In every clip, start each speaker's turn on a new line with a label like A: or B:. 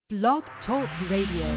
A: Blog Talk Radio.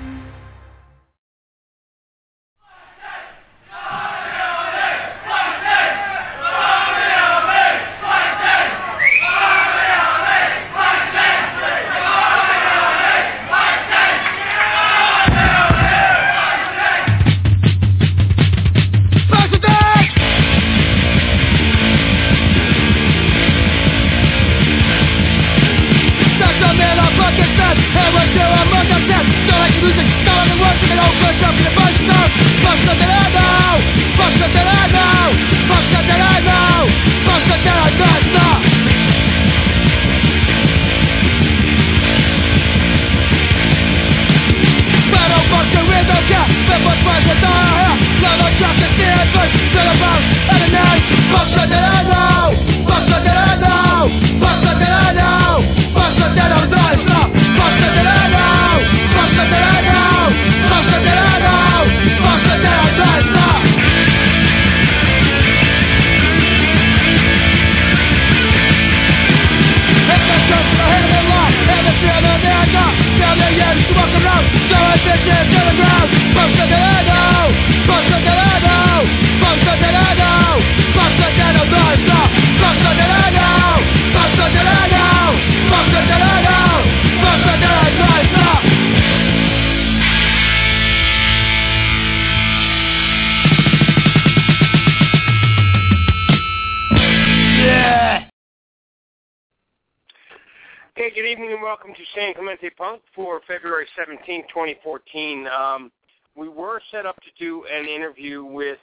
B: Welcome to San Clemente Punk for February 17, 2014. We were set up to do an interview with,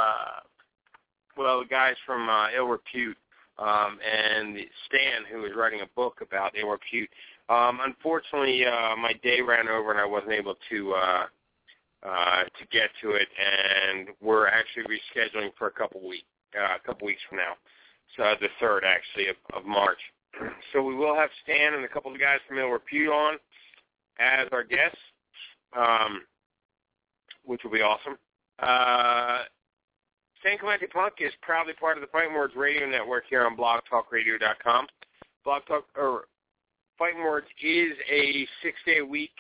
B: the guys from Ill Repute and Stan, who is writing a book about Ill Repute. Unfortunately, my day ran over and I wasn't able to get to it, and we're actually rescheduling for a couple weeks from now. So the 3rd, actually, of March. So we will have Stan and a couple of guys from Ill Repute on as our guests, which will be awesome. San Clemente Punk is proudly part of the Fighting Words Radio Network here on blogtalkradio.com. Fighting Words is a 6-day-a-week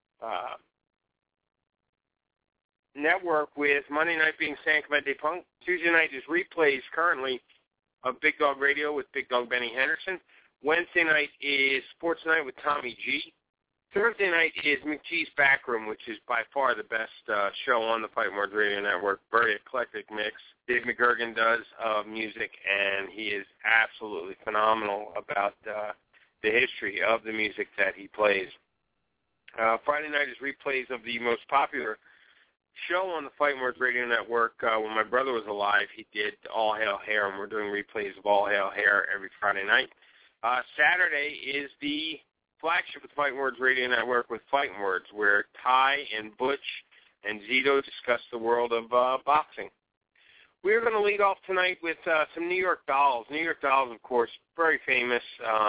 B: network, with Monday night being San Clemente Punk. Tuesday night is replays currently of Big Dog Radio with Big Dog Benny Henderson. Wednesday night is Sports Night with Tommy G. Thursday night is McGee's Backroom, which is by far the best show on the Fighting Words Radio Network. Very eclectic mix. Dave McGurgan does music, and he is absolutely phenomenal about the history of the music that he plays. Friday night is replays of the most popular show on the Fighting Words Radio Network. When my brother was alive, he did All Hail Hair, and we're doing replays of All Hail Hair every Friday night. Saturday is the flagship of the Fighting Words Radio Network with Fighting Words, where Ty and Butch and Zito discuss the world of boxing. We're going to lead off tonight with some New York Dolls. New York Dolls, of course, very famous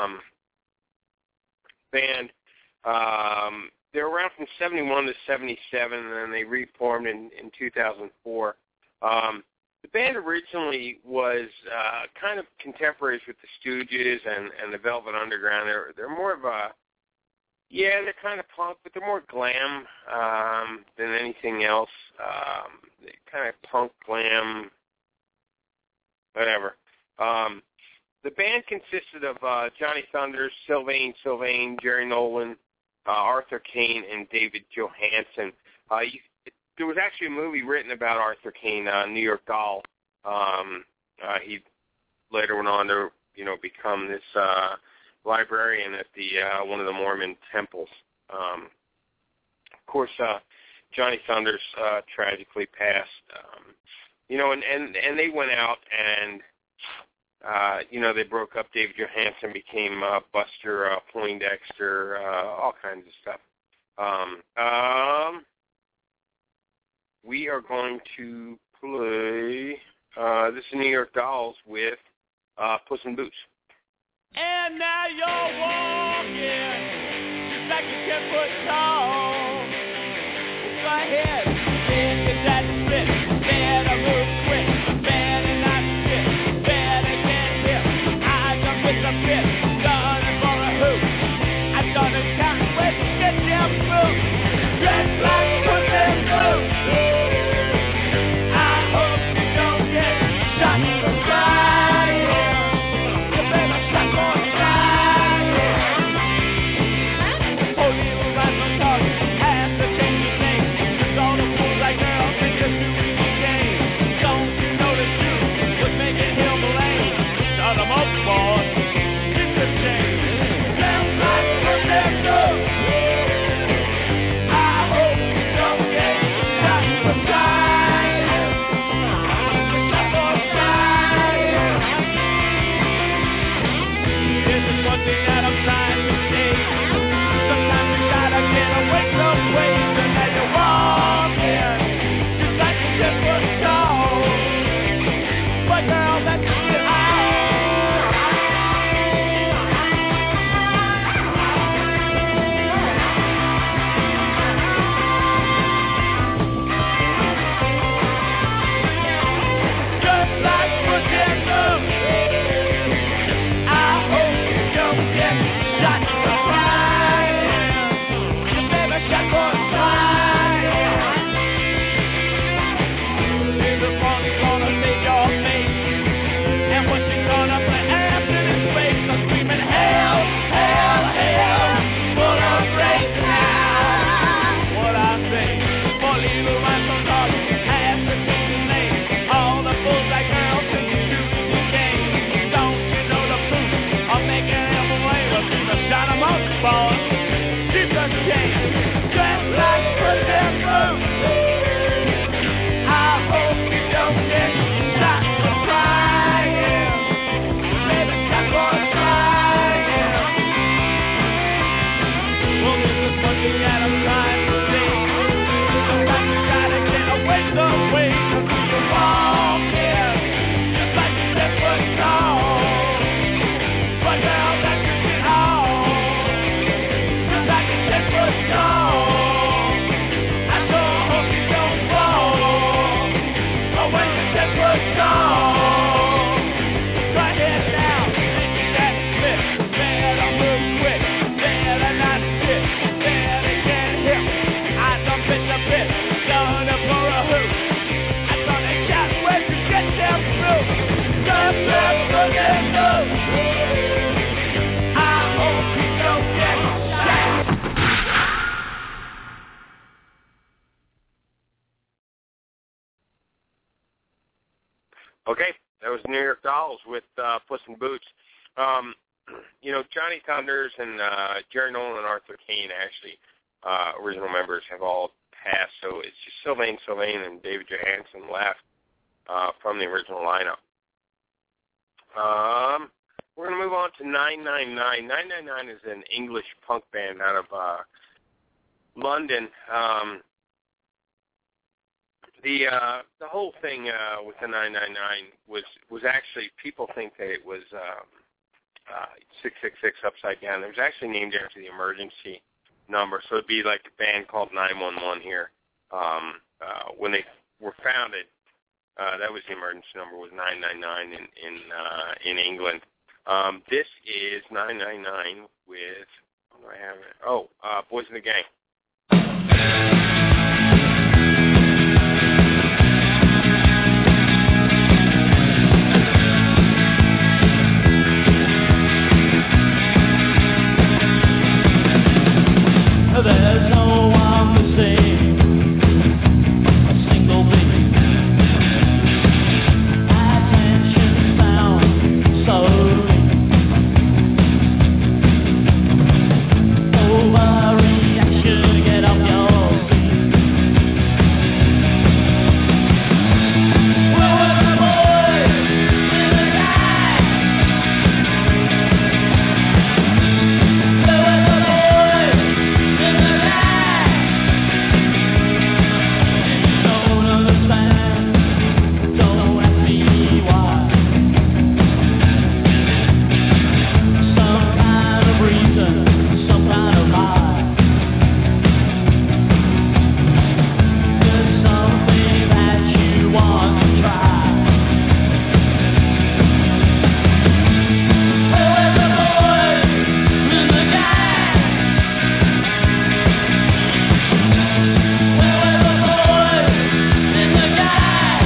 B: band. They were around from 71 to 77, and then they reformed in 2004. The band originally was kind of contemporaries with the Stooges and the Velvet Underground. They're more of they're kind of punk, but they're more glam than anything else. Kind of punk, glam, whatever. The band consisted of Johnny Thunders, Sylvain, Jerry Nolan, Arthur Kane, and David Johansen. There was actually a movie written about Arthur Kane, New York Doll. He later went on to, become this librarian at the one of the Mormon temples. Of course, Johnny Thunders tragically passed. And they went out and they broke up. David Johansen became Buster Poindexter, all kinds of stuff. We are going to play, this is New York Dolls with Puss in Boots.
C: And now you're walking, just like a 10-foot tall. Go ahead, get that split, better move quick, better not skip, better get hip. I done with the bit, done it for a hoop. I done it counting with the
B: Okay, that was New York Dolls with Puss in Boots. Johnny Thunders and Jerry Nolan and Arthur Kane, actually, original members, have all passed, so it's just Sylvain and David Johansen left from the original lineup. We're going to move on to 999. 999 is an English punk band out of London. The whole thing with the 999 was actually, people think that it was 666 upside down. It was actually named after the emergency number, so it'd be like a band called 911 here. When they were founded, that was the emergency number, was 999 in England. This is 999 with, what do I have it? Boys in the Gang.
C: There's no one to sing a single beat. Attention sound so overreaction, get off your feet. Where were the boys in the gang? Where were the boys in the gang? Don't understand, don't ask me why. Some kind of reason, some kind of high. There's something that you want to try. Where were the boys in the gang? Where were the boys in the gang?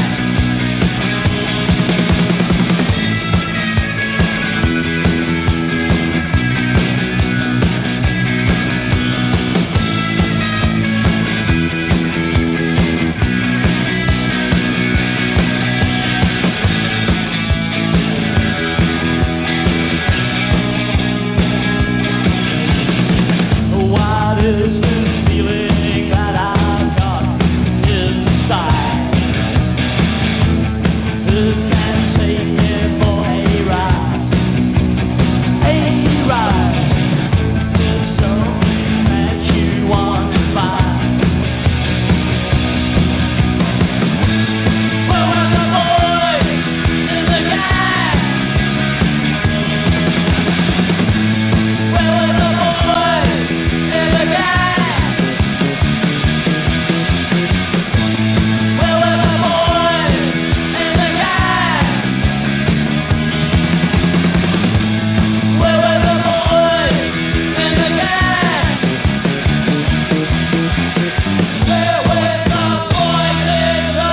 C: What is this feeling that I've got inside? Who can take me for a ride? A ride. There's something that you want to find. Where were the boys in the gang? Where were the boys in the gang? Where were the boys in the gang? Where were the boys in the gang? Where were the boys in the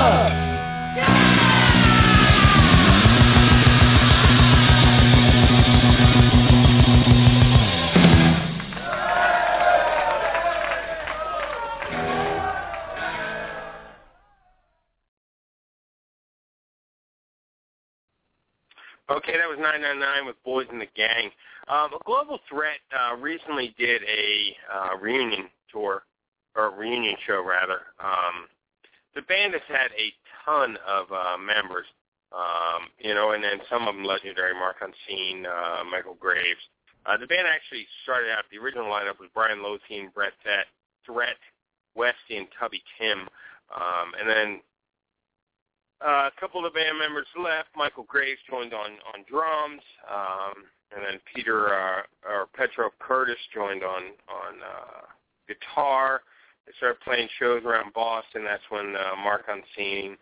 B: Okay, that was 999 with Boys in the Gang. A Global Threat recently did a reunion tour, or reunion show, rather. The band has had a ton of members, and then some of them legendary, Mark Unseen, Michael Graves. The band actually started out, the original lineup was Brian Lothine, Brett Threat, Westy, and Tubby Tim. And then a couple of band members left. Michael Graves joined on drums, and then Petro Curtis joined on guitar. They started playing shows around Boston. That's when Mark Unseen,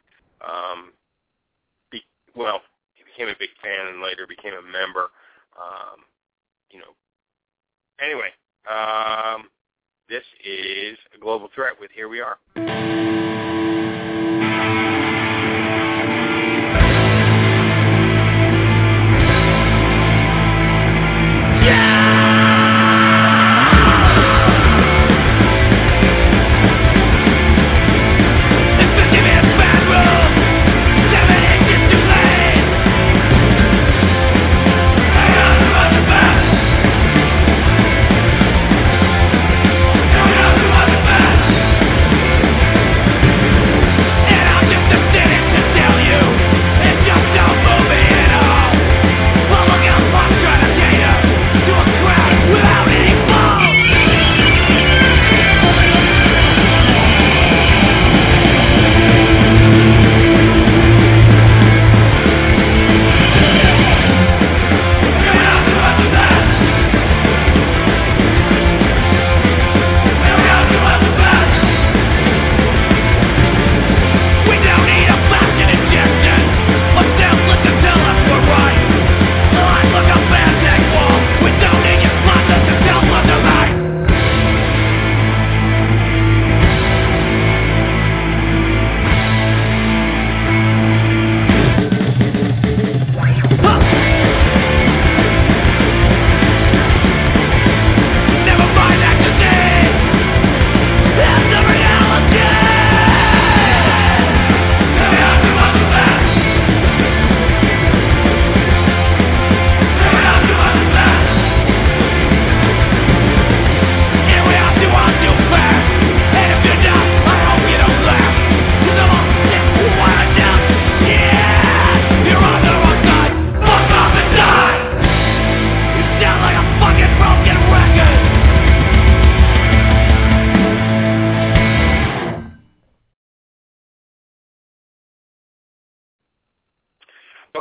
B: he became a big fan and later became a member. Anyway, this is a Global Threat with Here We Are.
C: Give me a bad roll, 7 inches to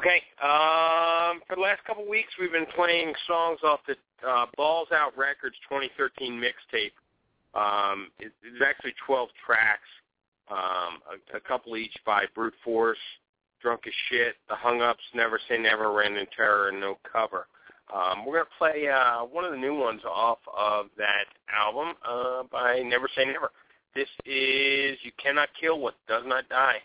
B: Okay. For the last couple of weeks, we've been playing songs off the Balls Out Records 2013 mixtape. It's actually 12 tracks, a couple each by Brute Force, Drunk as Shit, The Hung Ups, Never Say Never, Random Terror, and No Cover. We're going to play one of the new ones off of that album by Never Say Never. This is You Cannot Kill What Does Not Die.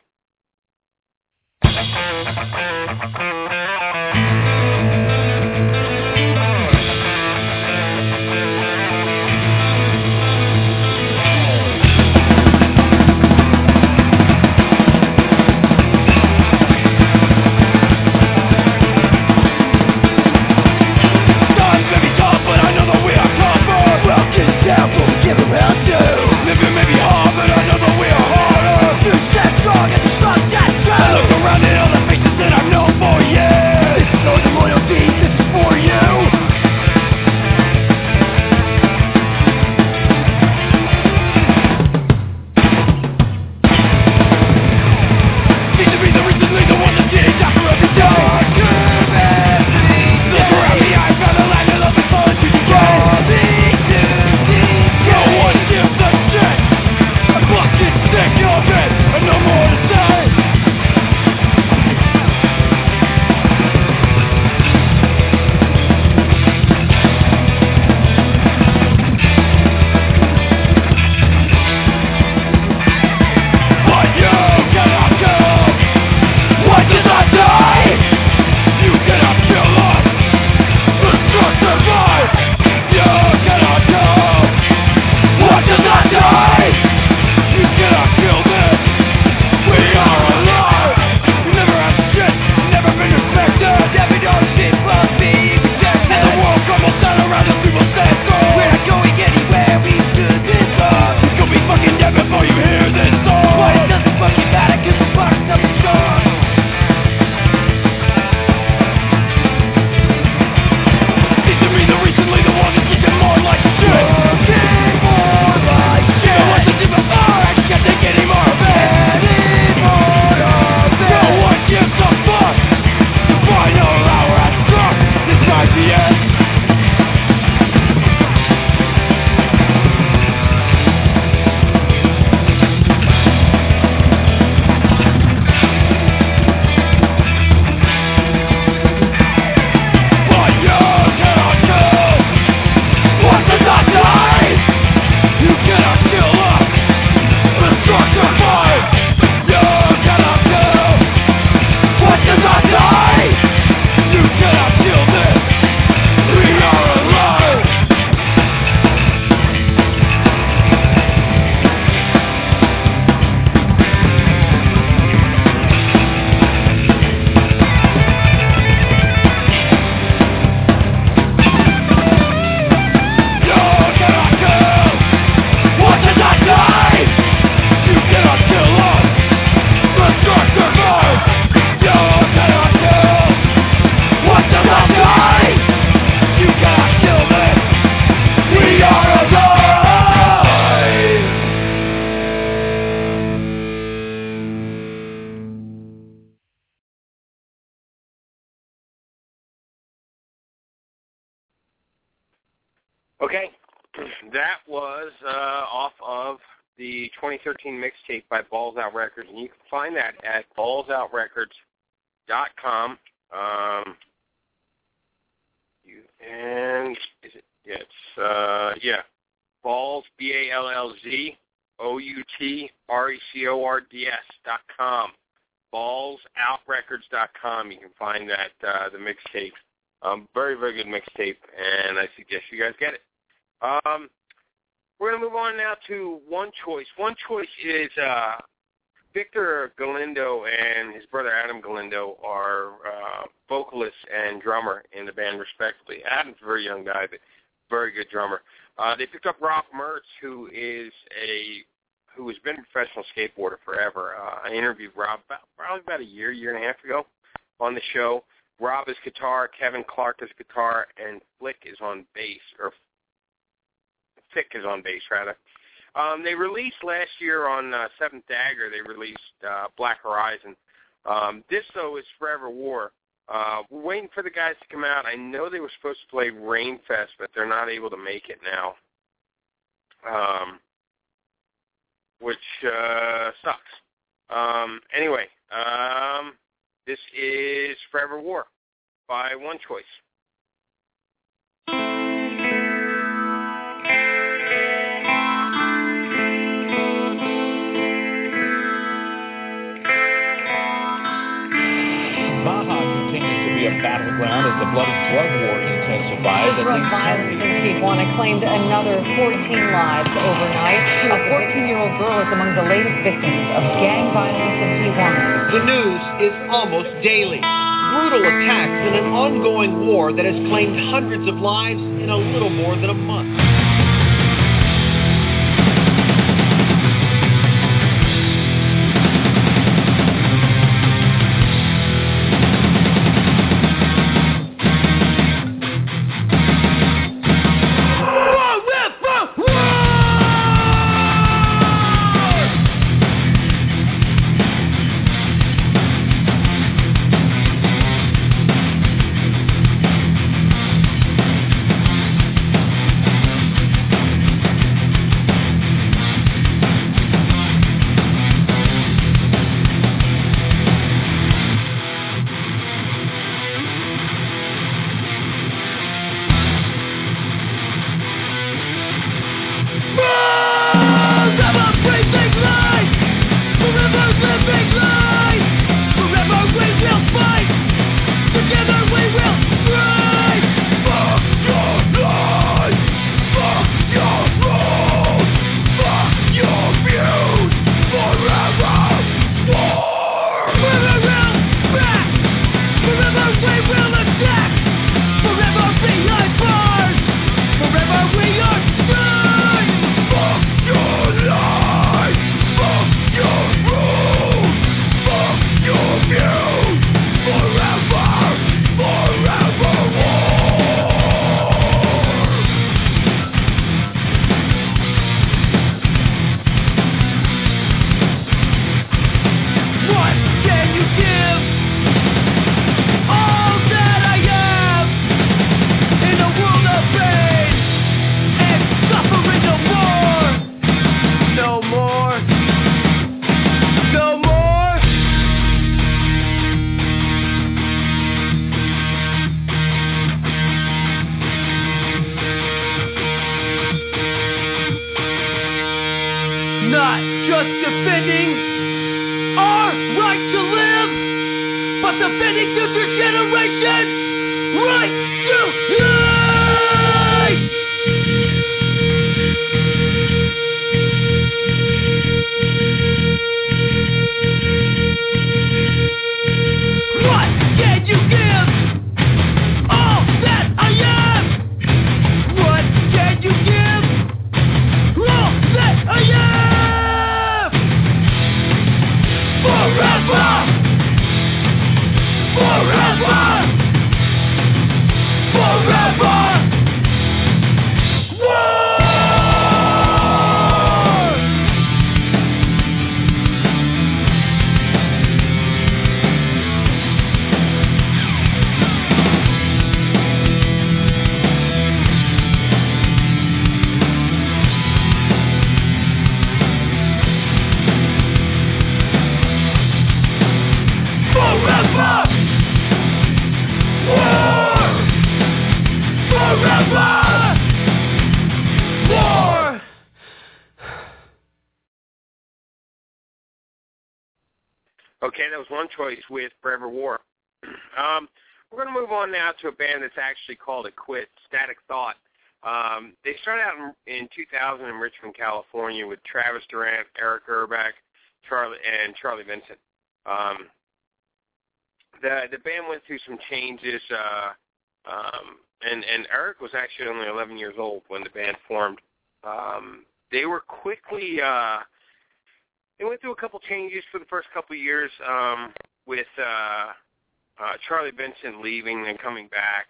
B: Okay, that was off of the 2013 mixtape by Balls Out Records, and you can find that at ballsoutrecords.com. Balls, BALLZOUTRECORDS.com. Ballsoutrecords.com. You can find that the mixtape. Very, very good mixtape, and I suggest you guys get it. We're going to move on now to One Choice. One Choice is Victor Galindo and his brother Adam Galindo are vocalist and drummer in the band, respectively. Adam's a very young guy, but very good drummer. They picked up Rob Mertz, who has been a professional skateboarder forever. I interviewed Rob probably about a year and a half ago on the show. Rob is guitar, Kevin Clark is guitar, and Fick is on bass. They released last year on Seventh Dagger, they released Black Horizon. This, though, is Forever War. We're waiting for the guys to come out. I know they were supposed to play Rainfest, but they're not able to make it now, which sucks. Anyway, this is Forever War by One Choice.
D: A battleground as the bloody drug war intensifies.
E: Drug violence in Tijuana claimed another 14 lives overnight. A 14-year-old girl is among the latest victims of gang violence in Tijuana.
F: The news is almost daily. Brutal attacks in an ongoing war that has claimed hundreds of lives in a little more than a month.
B: Okay, that was One Choice with Forever War. We're going to move on now to a band that's actually called It Quit, Static Thought. They started out in 2000 in Richmond, California with Travis Durant, Eric Urbach, Charlie Vincent. The band went through some changes, and Eric was actually only 11 years old when the band formed. They were quickly... They went through a couple changes for the first couple of years with Charlie Vincent leaving and coming back.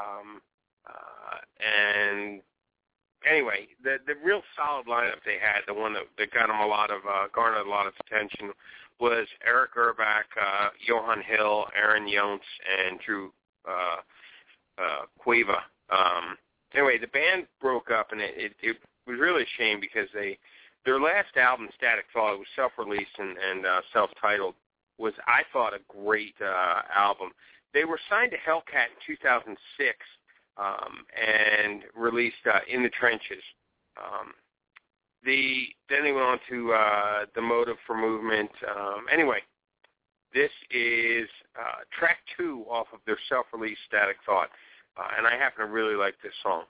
B: And anyway, the real solid lineup they had, the one that got them garnered a lot of attention, was Eric Urbach, Johan Hill, Aaron Yontz, and Drew Cueva. Anyway, the band broke up, and it was really a shame because their last album, Static Thought, was self-released and self-titled, was, I thought, a great album. They were signed to Hellcat in 2006 and released In the Trenches. Then they went on to The Motive for Movement. Anyway, this is track 2 off of their self-released Static Thought, and I happen to really like this song.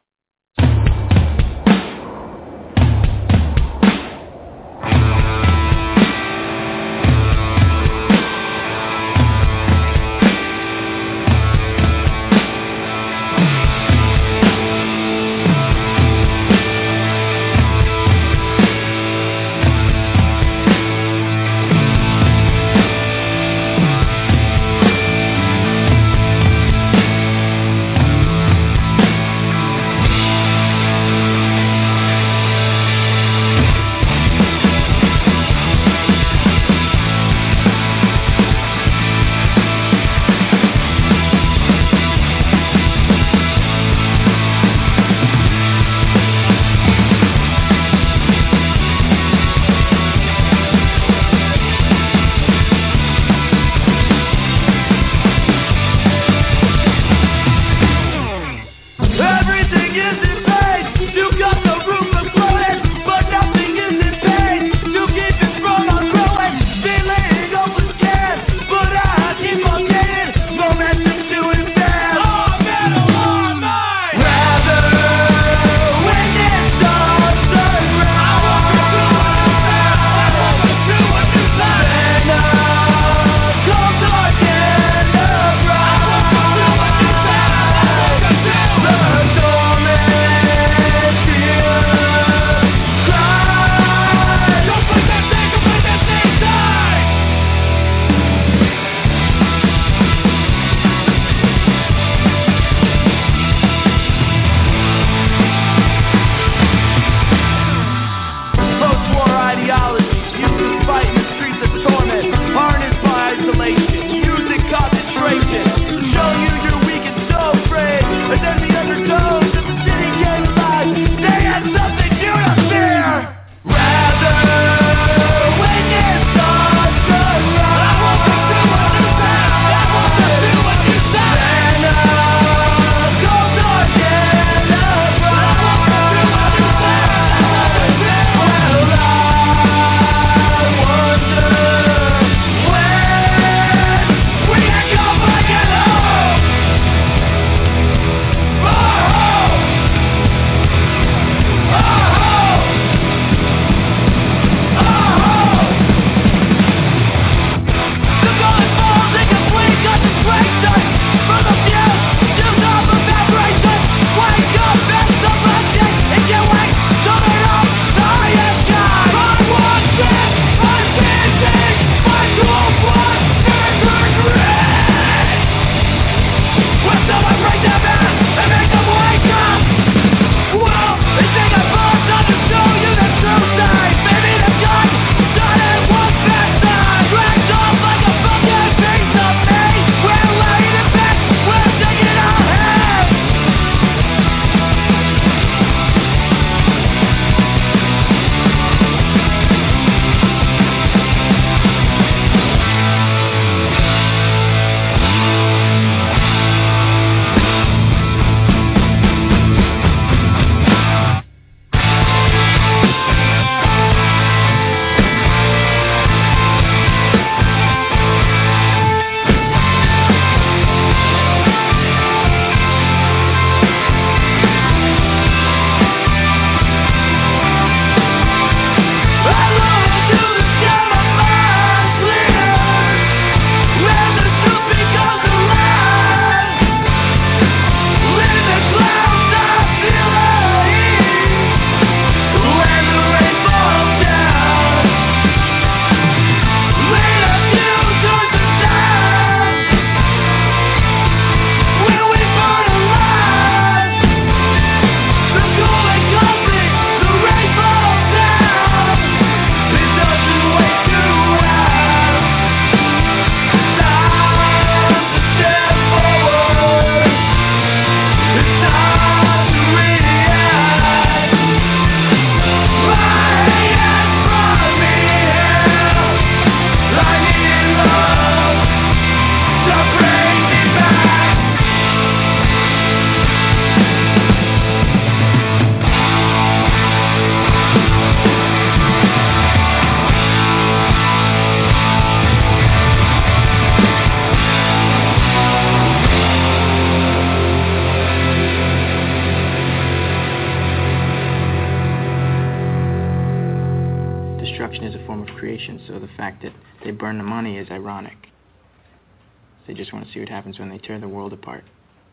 G: destruction is a form of creation, so the fact that they burn the money is ironic. They just want to see what happens when they tear the world apart.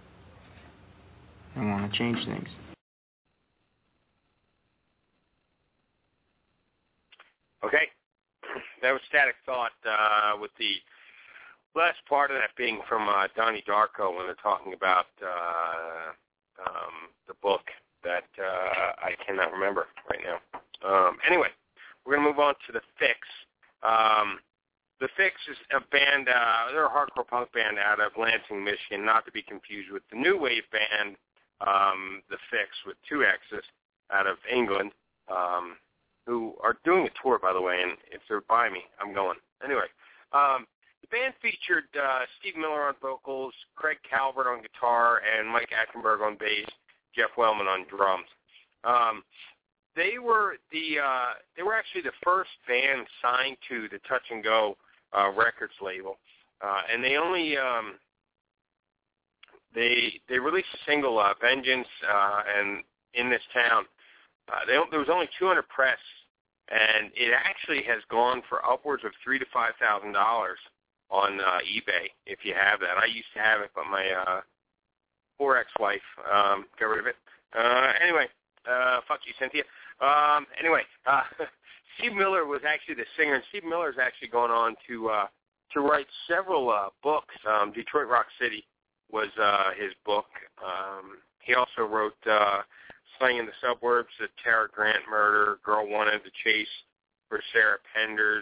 G: They want to change things.
B: Okay. That was Static Thought with the last part of that being from Donnie Darko when they're talking about the book that I cannot remember right now. Anyway, we're going to move on to The Fix. The Fix is a band, they're a hardcore punk band out of Lansing, Michigan, not to be confused with the new wave band, The Fix, with two X's, out of England, who are doing a tour, by the way, and if they're by me, I'm going. Anyway, the band featured Steve Miller on vocals, Craig Calvert on guitar, and Mike Ackenberg on bass, Jeff Wellman on drums. They were actually the first band signed to the Touch and Go records label, and they only they released a single, Vengeance, and In This Town. There was only 200 press, and it actually has gone for upwards of $3,000 to $5,000 on eBay. If you have that, I used to have it, but my poor ex-wife got rid of it. Anyway, fuck you, Cynthia. Anyway, Steve Miller was actually the singer, and Steve Miller is actually going on to write several books. Detroit Rock City was his book. He also wrote Slaying in the Suburbs, The Tara Grant Murder, Girl Wanted, The Chase for Sarah Penders.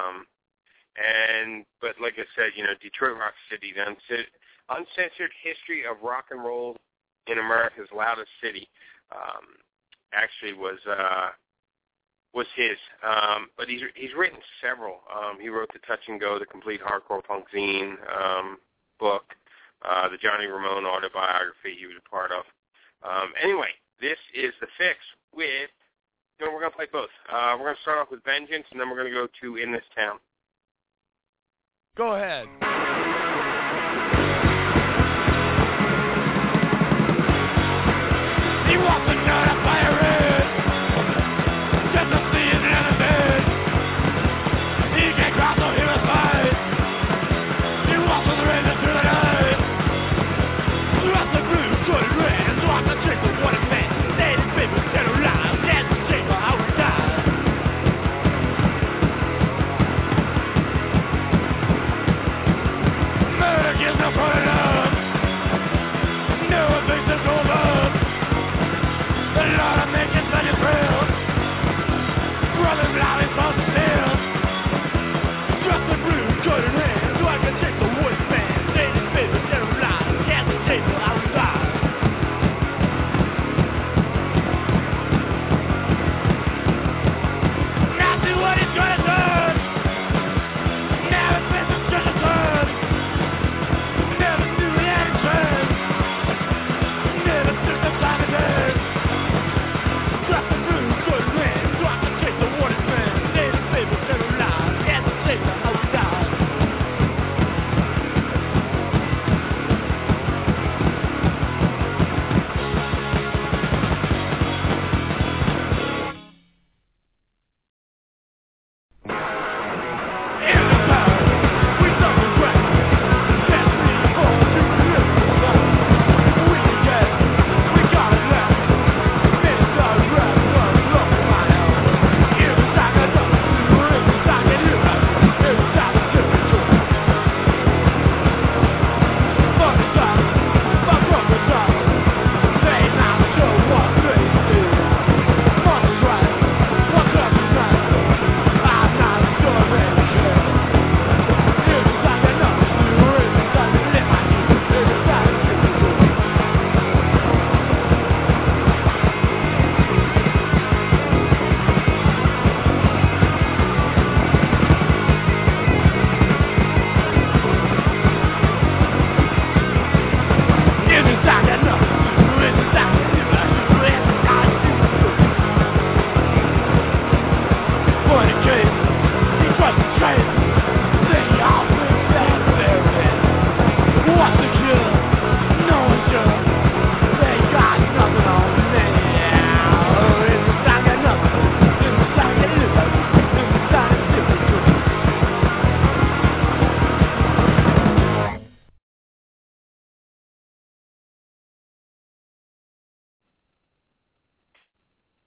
B: But like I said, Detroit Rock City, the Uncensored History of Rock and Roll in America's Loudest City, actually was his. But he's written several. He wrote The Touch and Go, The Complete Hardcore Punk Zine book, the Johnny Ramone autobiography he was a part of. Anyway, this is The Fix with, we're going to play both. We're going to start off with Vengeance, and then we're going to go to In This Town.
C: Go ahead.
H: He walks a nut up by a red, just to see his enemies. He can't cross, so he must fight. He walks with the rain through the night. Throughout the blue, good and red, and walks the trick with what it meant. Ladies, people, get around, dance and shake for how we die.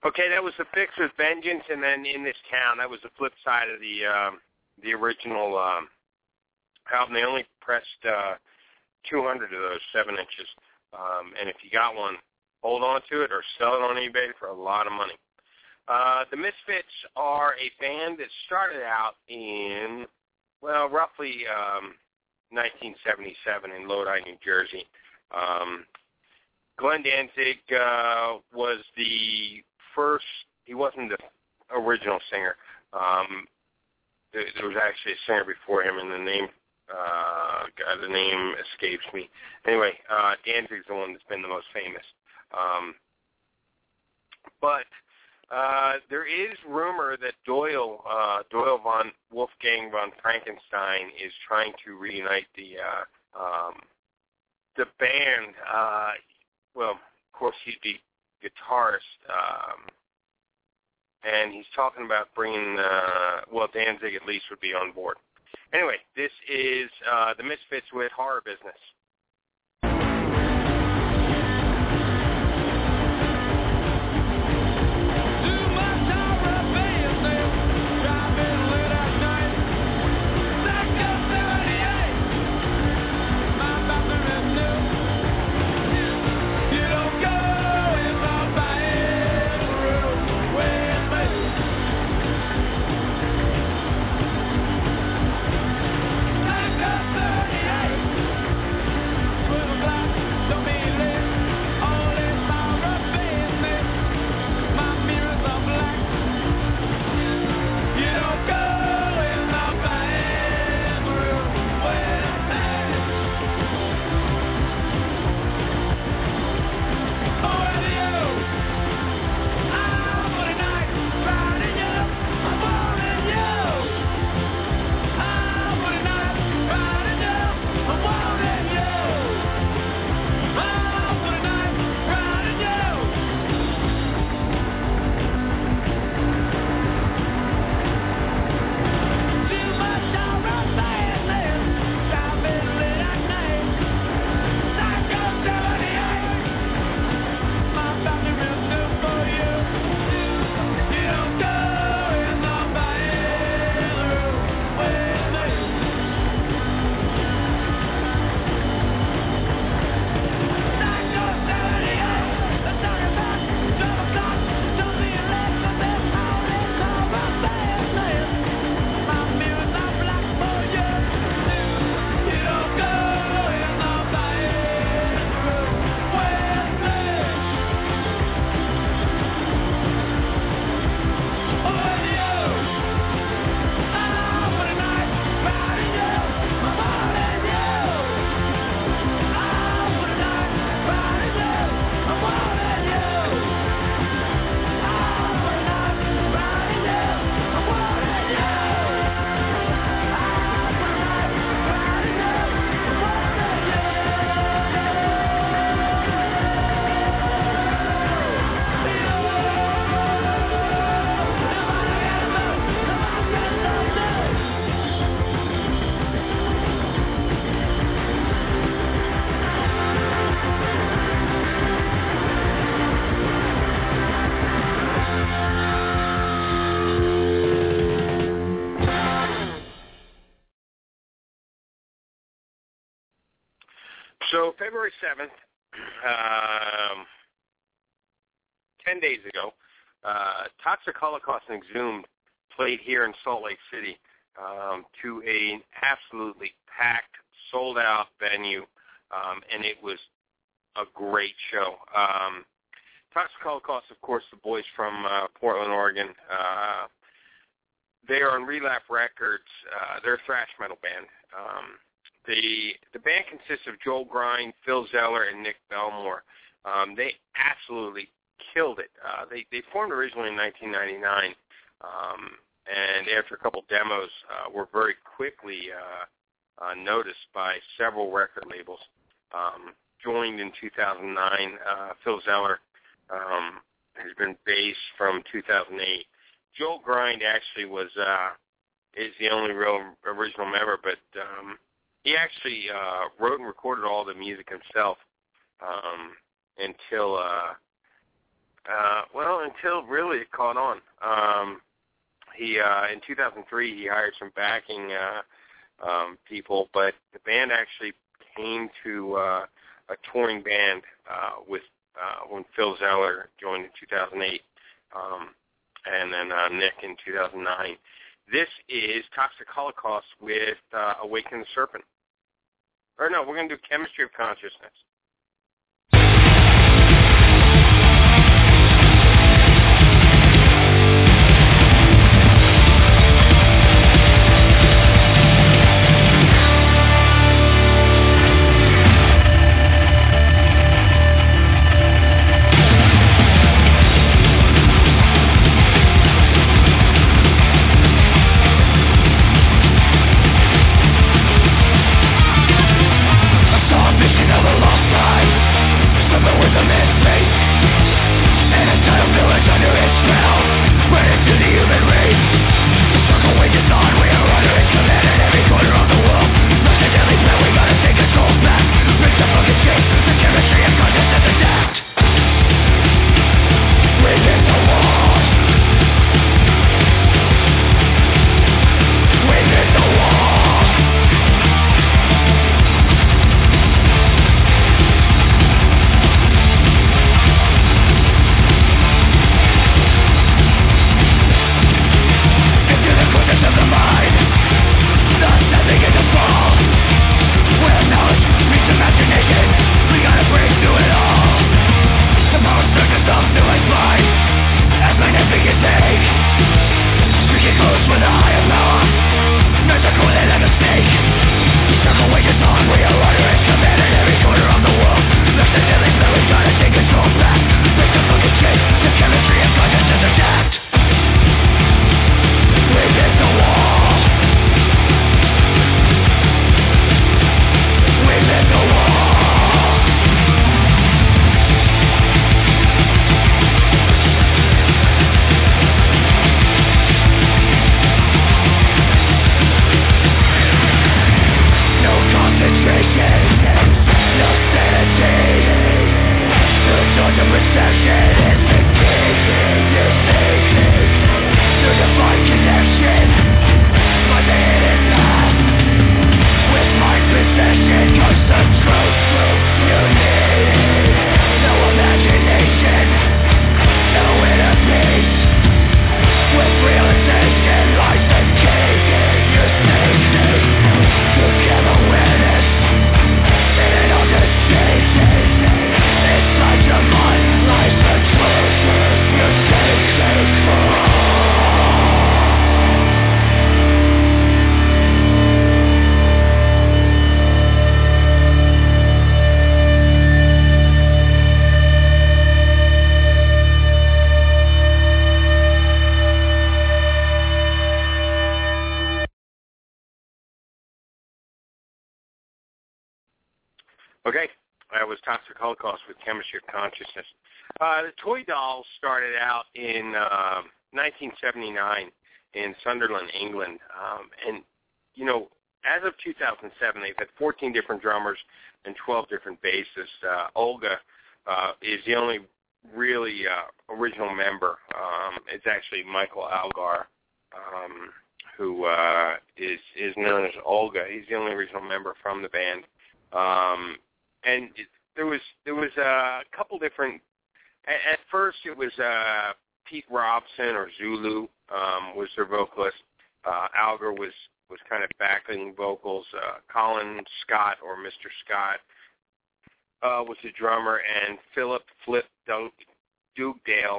B: Okay, that was The Fix with Vengeance, and then In This Town. That was the flip side of the original album. They only pressed 200 of those, 7 inches. And if you got one, hold on to it or sell it on eBay for a lot of money. The Misfits are a band that started out in, well, roughly 1977 in Lodi, New Jersey. Glenn Danzig was the first. He wasn't the original singer. There was actually a singer before him, and the name escapes me. Anyway, Danzig's the one that's been the most famous. But there is rumor that Doyle von Wolfgang von Frankenstein is trying to reunite the band. Well, of course, he's the guitarist, and he's talking about bringing, Danzig at least would be on board. Anyway, this is the Misfits with Horror Business. So February 7th, 10 days ago, Toxic Holocaust and Exhumed played here in Salt Lake City to an absolutely packed, sold-out venue, and it was a great show. Toxic Holocaust, of course, the boys from Portland, Oregon. They are on Relapse Records. They're a thrash metal band. The band consists of Joel Grind, Phil Zeller, and Nick Belmore. They absolutely killed it. They formed originally in 1999, and after a couple demos, were very quickly noticed by several record labels. Joined in 2009. Phil Zeller has been bass from 2008. Joel Grind actually is the only real original member, but he actually wrote and recorded all the music himself until Well, until really it caught on. He in 2003 he hired some backing people, but the band actually came to a touring band with when Phil Zeller joined in 2008, and then Nick in 2009. This is Toxic Holocaust with Awaken the Serpent. Or no, we're going to do Chemistry of Consciousness. Okay, that was Toxic Holocaust with Chemistry of Consciousness. The Toy Dolls started out in 1979 in Sunderland, England. And, you know, as of 2007, they've had 14 different drummers and 12 different bassists. Olga is the only really original member. It's actually Michael Algar, who is known as Olga. He's the only original member from the band. And there was a couple different. At first, it was Pete Robson or Zulu was their vocalist. Algar was kind of backing vocals. Colin Scott or Mr. Scott was the drummer, and Philip Flip Dugdale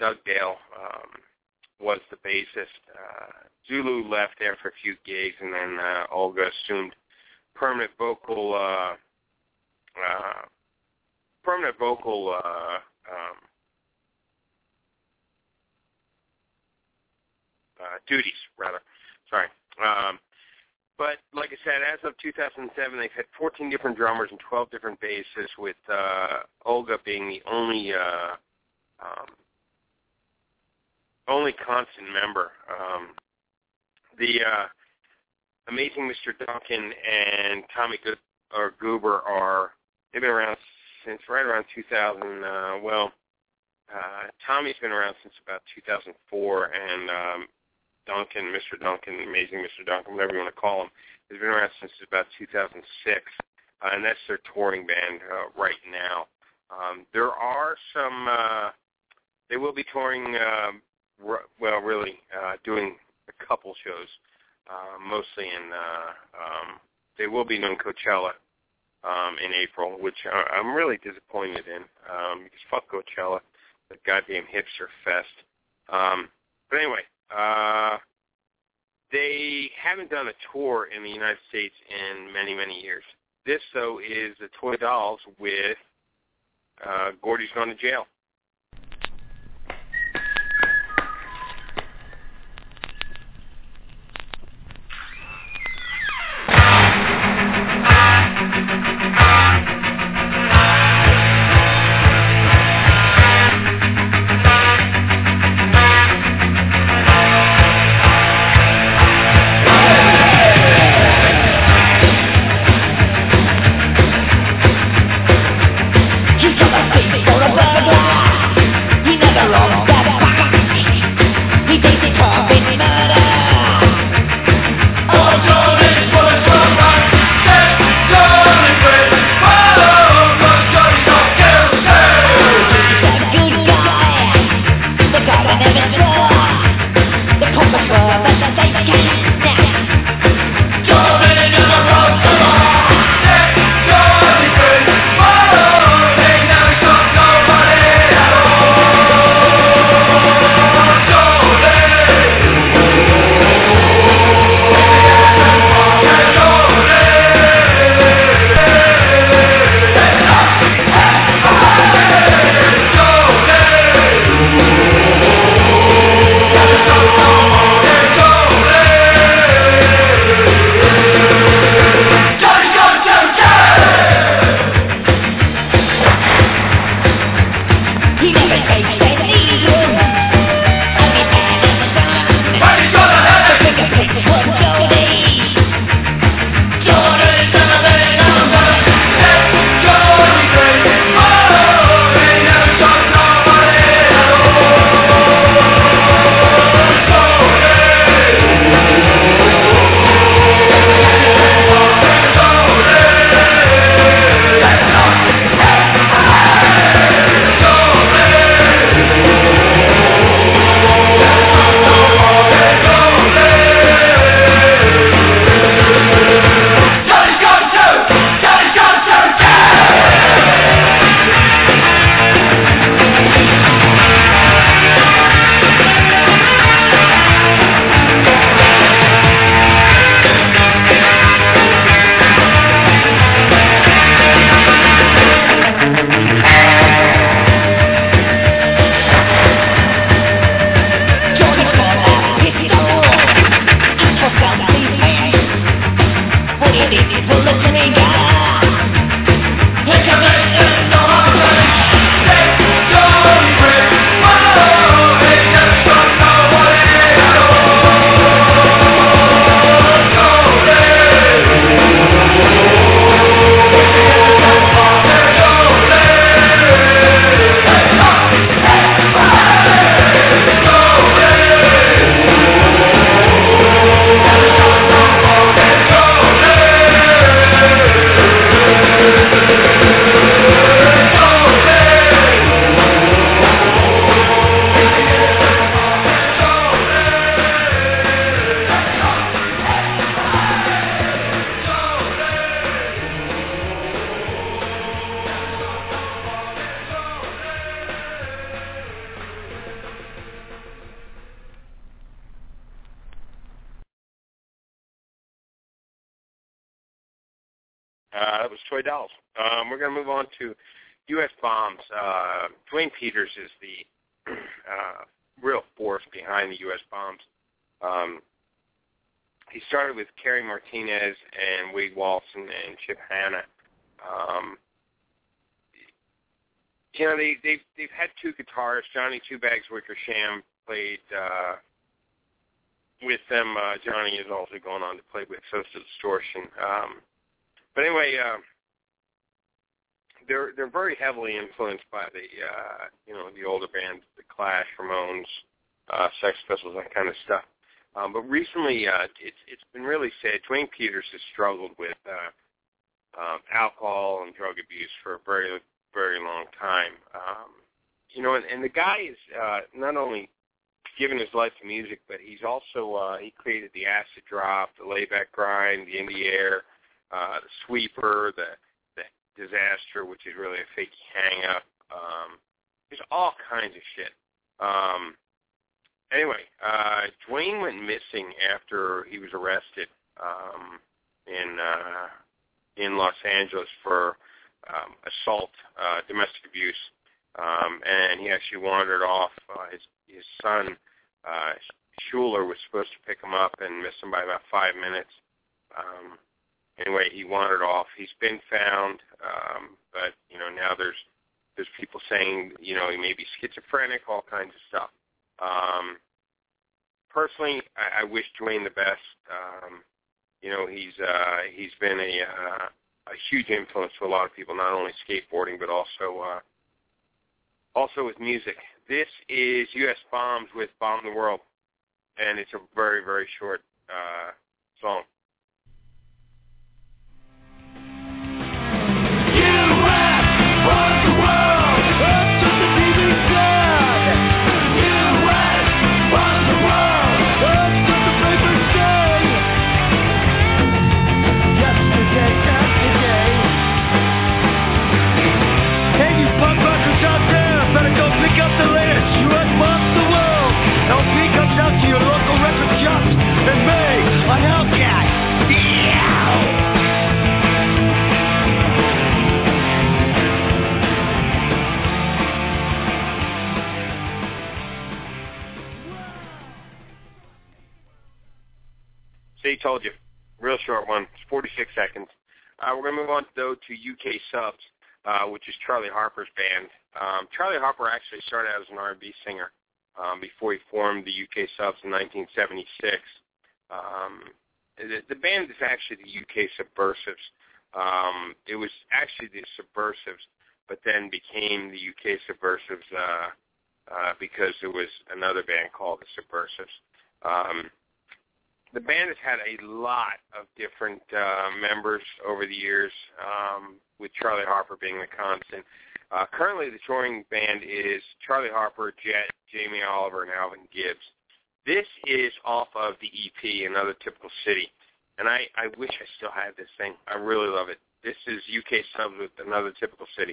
B: was the bassist. Zulu left after a few gigs, and then Olga assumed permanent vocal duties, rather. Sorry. But like I said, as of 2007, they've had 14 different drummers and 12 different bassists, with Olga being the only constant member. The amazing Mr. Duncan and Tommy Goober they've been around since right around 2000. Tommy's been around since about 2004, and Duncan, Mr. Duncan, Amazing Mr. Duncan, whatever you want to call him, has been around since about 2006, and that's their touring band right now. There are some, they will be touring, doing a couple shows, mostly in, they will be doing Coachella in April, which I'm really disappointed in, because fuck Coachella, the goddamn hipster fest. But anyway, they haven't done a tour in the United States in many, many years. This, though, is the Toy Dolls with Gordy's Gone to Jail. That was Toy Dolls. We're going to move on to U.S. bombs. Dwayne Peters is the real force behind the U.S. bombs. He started with Kerry Martinez and Wade Walson and Chip Hanna. They've had two guitarists. Johnny Two Bags Wickersham played with them. Johnny is also going on to play with Social Distortion. But anyway, they're very heavily influenced by the the older bands, the Clash, Ramones, Sex Pistols, that kind of stuff. But recently, it's been really sad. Duane Peters has struggled with alcohol and drug abuse for a very, very long time. And the guy is not only given his life to music, but he's also he created the acid drop, the layback grind, the indie air, the sweeper, the disaster, which is really a fake hang up. There's all kinds of shit. Anyway, Duane went missing after he was arrested in Los Angeles for assault, domestic abuse, and he actually wandered off. His son, Schuler, was supposed to pick him up and missed him by about 5 minutes. Anyway, he wandered off. He's been found, but now there's people saying he may be schizophrenic, all kinds of stuff. Personally, I wish Duane the best. He's been a huge influence to a lot of people, not only skateboarding but also with music. This is U.S. Bombs with Bomb the World, and it's a very, very short song. See, told you. Real short one. It's 46 seconds. We're going to move on, though, to UK Subs, which is Charlie Harper's band. Charlie Harper actually started out as an R&B singer before he formed the UK Subs in 1976. The band is actually the UK Subversives. It was actually the Subversives, but then became the UK Subversives because there was another band called the Subversives. The band has had a lot of different members over the years, with Charlie Harper being the constant. Currently, the touring band is Charlie Harper, Jet, Jamie Oliver, and Alvin Gibbs. This is off of the EP, Another Typical City, and I wish I still had this thing. I really love it. This is UK Subs with Another Typical City.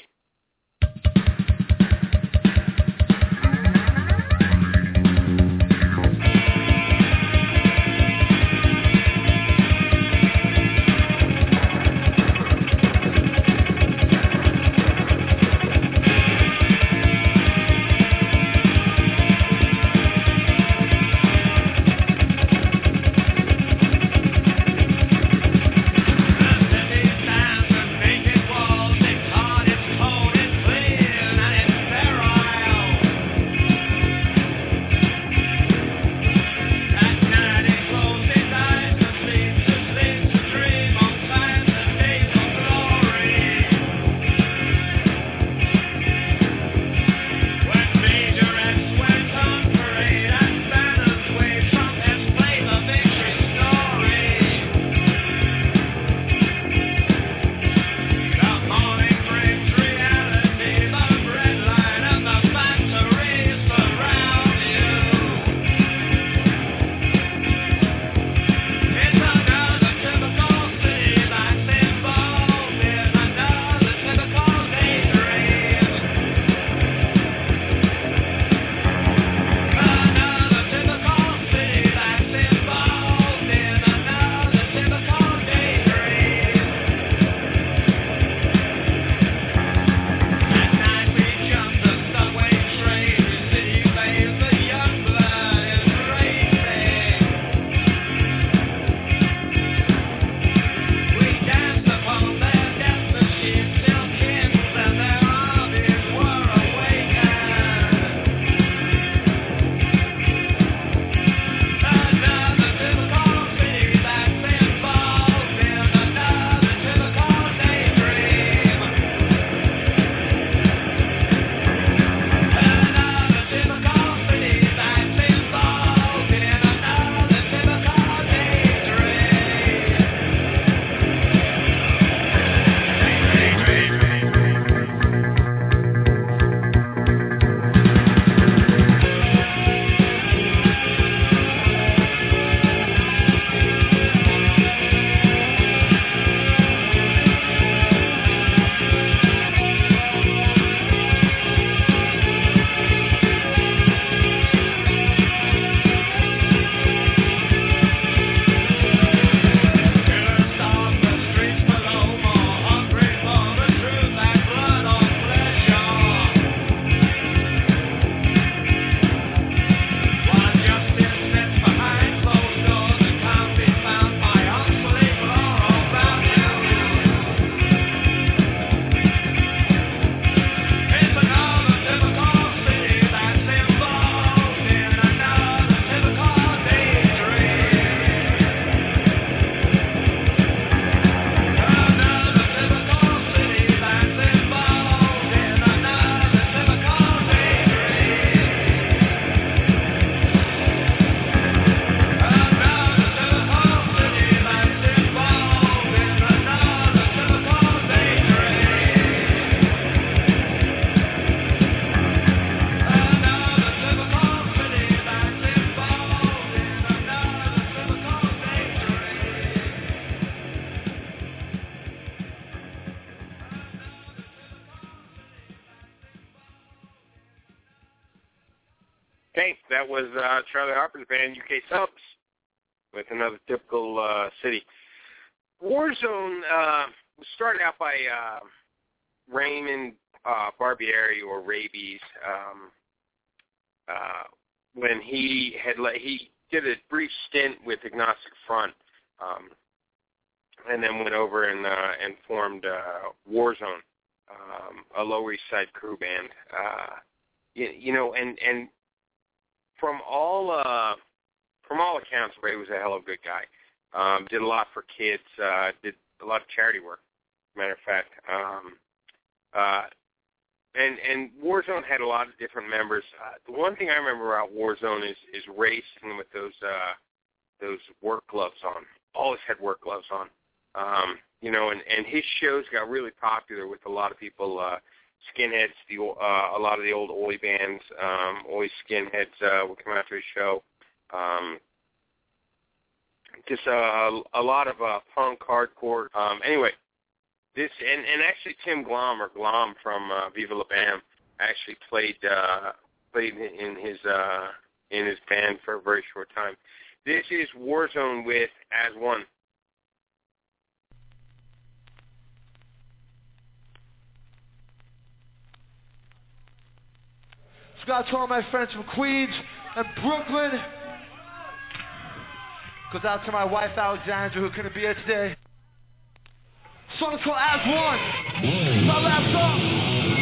H: Walls, they caught its cold.
B: that was Charlie Harper's band, UK Subs, with another typical city. Warzone was started out by Raymond Barbieri, or Rabies, when he did a brief stint with Agnostic Front, and then went over and formed Warzone, a Lower East Side crew band. And from all accounts, Ray was a hell of a good guy. Did a lot for kids. Did a lot of charity work, matter of fact. And Warzone had a lot of different members. The one thing I remember about Warzone is Ray sitting with those work gloves on. Always had work gloves on. And his shows got really popular with a lot of people. Skinheads, a lot of the old Oi bands, Oi Skinheads would come out to his show. Just a lot of punk, hardcore. Anyway, this and actually Tim Glom from Viva La Bam actually played in his band for a very short time. This is Warzone with As One.
I: This goes out to all my friends from Queens and Brooklyn. Goes out to my wife Alexandra, who couldn't be here today. The song is called As One. It's our last song.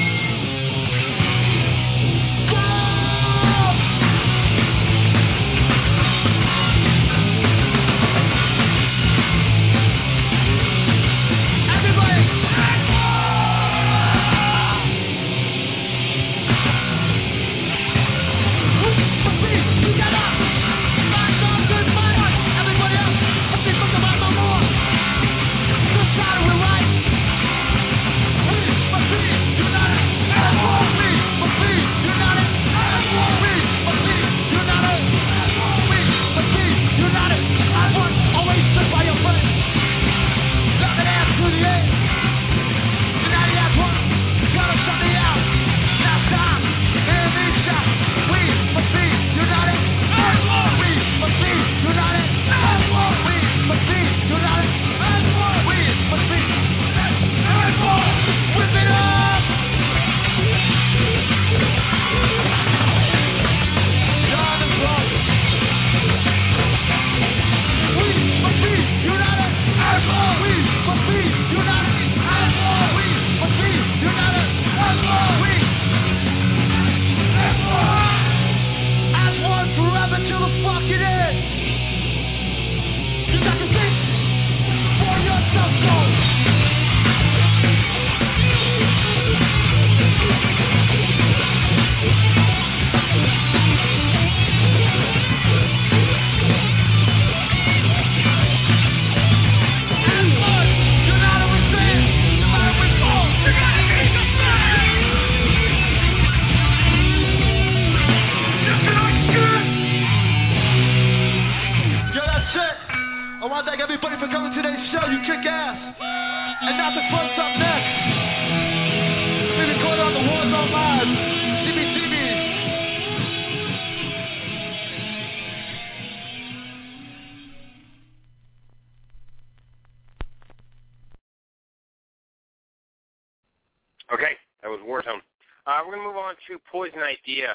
B: Okay, that was Warzone. We're going to move on to Poison Idea.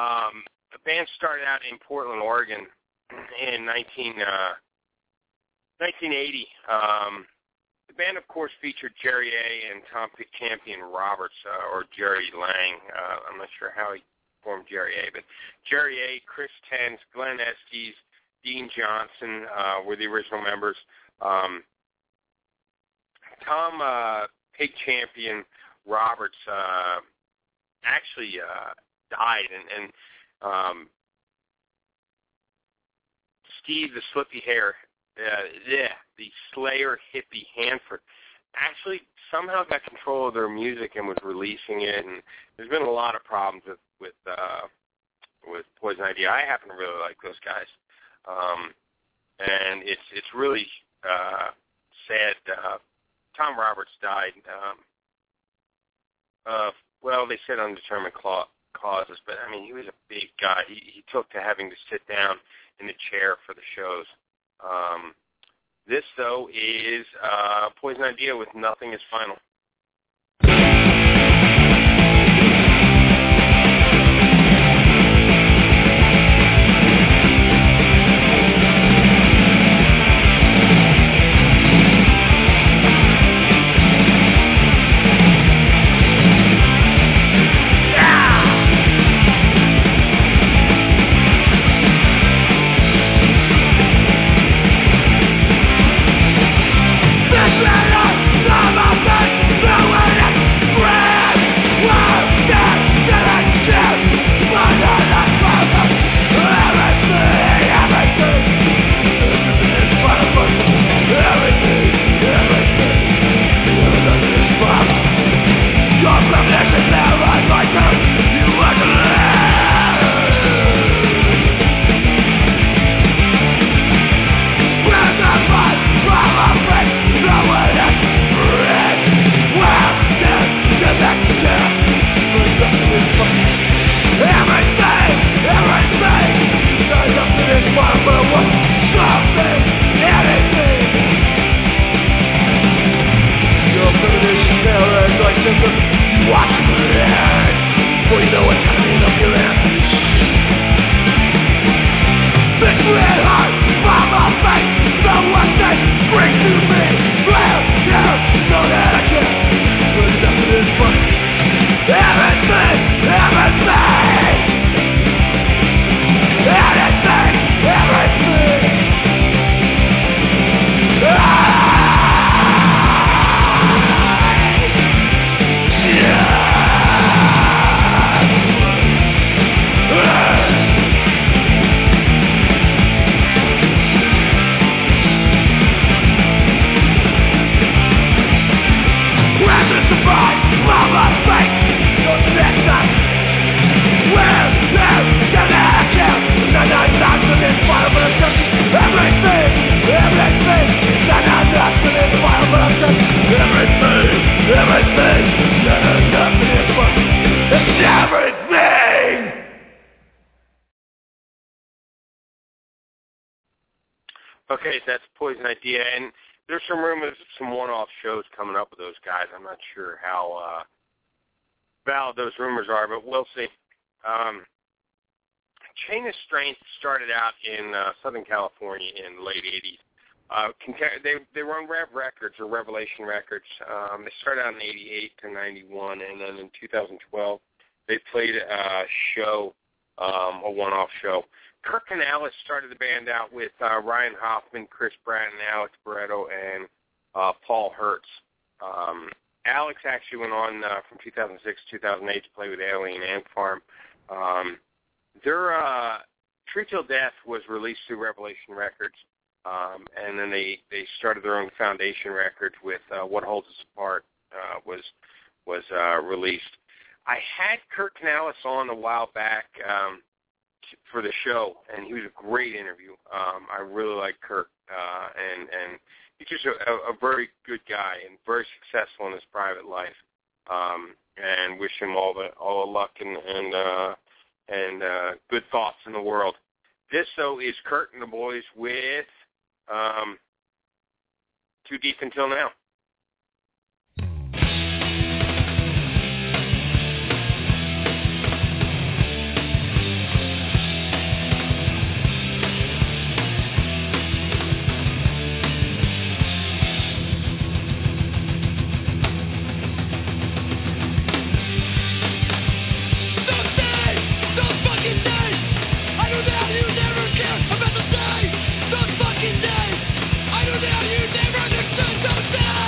B: The band started out in Portland, Oregon in 1980. The band, of course, featured Jerry A. and Tom Champion Roberts, or Jerry Lang. I'm not sure how he formed Jerry A., but Jerry A., Chris Tenz, Glenn Estes, Dean Johnson were the original members. Tom Pig Champion Roberts actually died, and Steve the Slippy Hair, the Slayer hippie Hanford, actually somehow got control of their music and was releasing it, and there's been a lot of problems with Poison Idea. I happen to really like those guys, and it's really sad. Tom Roberts died. Well, they said undetermined causes, but, I mean, he was a big guy. He took to having to sit down in the chair for the shows. This, though, is Poison Idea with Nothing Is Final. Okay, that's Poison Idea, and there's some rumors of some one-off shows coming up with those guys. I'm not sure how valid those rumors are, but we'll see. Chain of Strength started out in Southern California in the late 80s. They run Rev Records or Revelation Records. They started out in 88 to 91, and then in 2012 they played a show, a one-off show. Kirk Canales started the band out with Ryan Hoffman, Chris Bratton, Alex Barreto, and Paul Hertz. Alex actually went on from 2006 to 2008 to play with Alien Ant Farm. Their True Till Death was released through Revelation Records, and then they started their own Foundation Records with What Holds Us Apart was released. I had Kirk Canales on a while back for the show, and he was a great interview. I really like Kirk, and he's just a very good guy and very successful in his private life. And wish him all the luck and good thoughts in the world. This, though, is Kurt and the Boys with Too Deep Until Now.
H: Those fucking days, I knew that you never understood those days.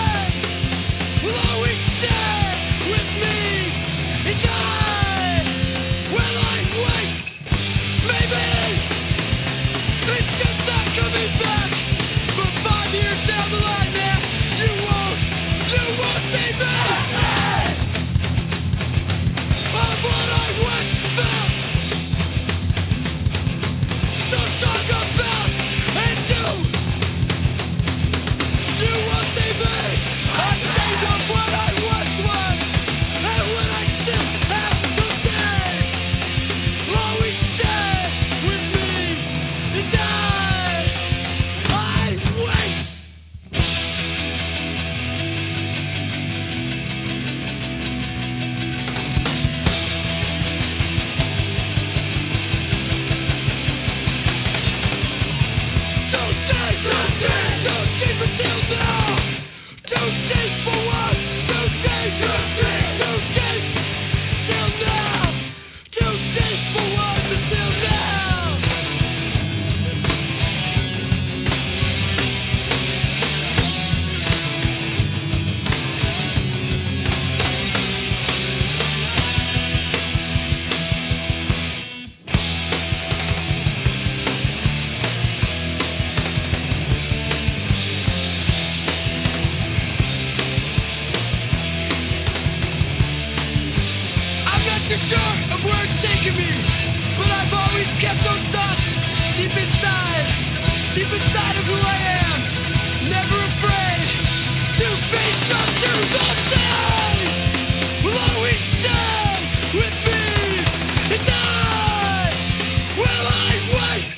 H: inside of who I am. Never afraid to face up to the day. Will always stay with me. And I wait.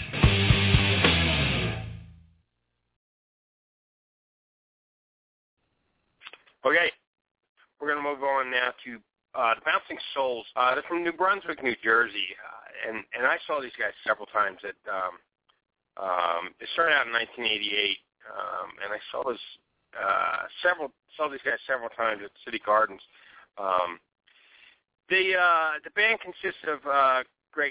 B: Okay, we're going to move on now to the Bouncing Souls. They're from New Brunswick, New Jersey, and I saw these guys several times at. It started out in 1988, and I saw these guys several times at City Gardens. The band consists of Greg,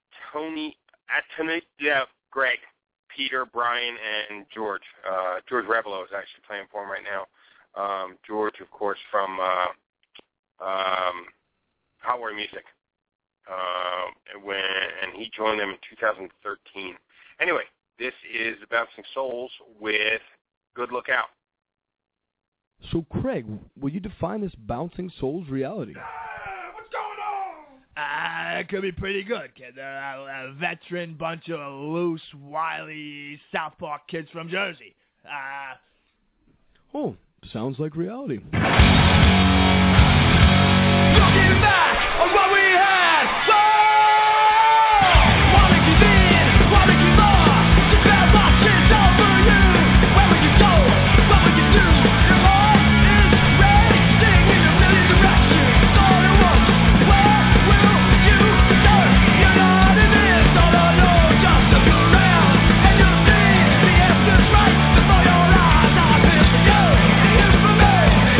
B: Peter, Brian, and George. George Rebelo is actually playing for him right now. George, of course, from Hot Warrior Music, and he joined them in 2013. Anyway, this is the Bouncing Souls with Good Look Out.
J: So, Craig, will you define this Bouncing Souls reality?
H: What's going on?
C: It could be pretty good, kid. They're a veteran bunch of loose, wily South Park kids from Jersey.
J: Oh, sounds like reality.
H: Looking back on what we had. Wanna give in, wanna give up. The bad luck is over you. Where would you go? What would you do? Your heart is racing in a million directions. All at once. Where will you turn? You're not in this. All alone. Just look around and you'll see the answer's right before your eyes. I've been for you. You for me.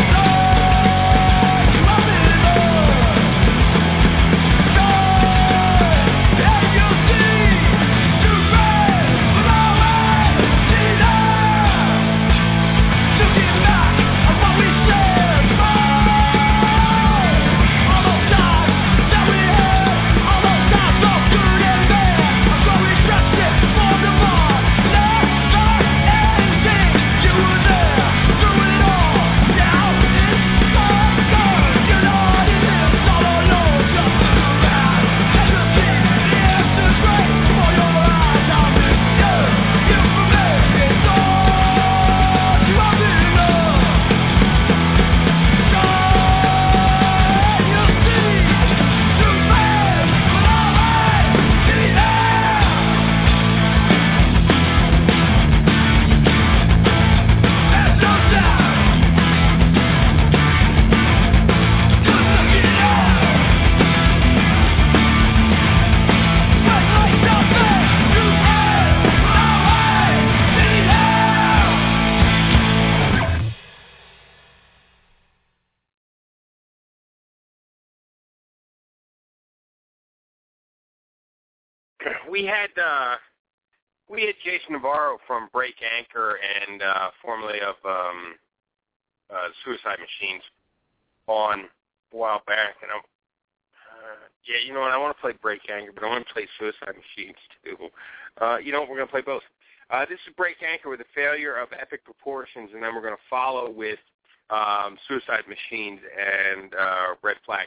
B: We had Jason Navarro from Break Anchor and formerly of Suicide Machines on a while back, and you know what? I want to play Break Anchor, but I want to play Suicide Machines too. You know what? We're going to play both. This is Break Anchor with A Failure of Epic Proportions, and then we're going to follow with Suicide Machines and Red Flag.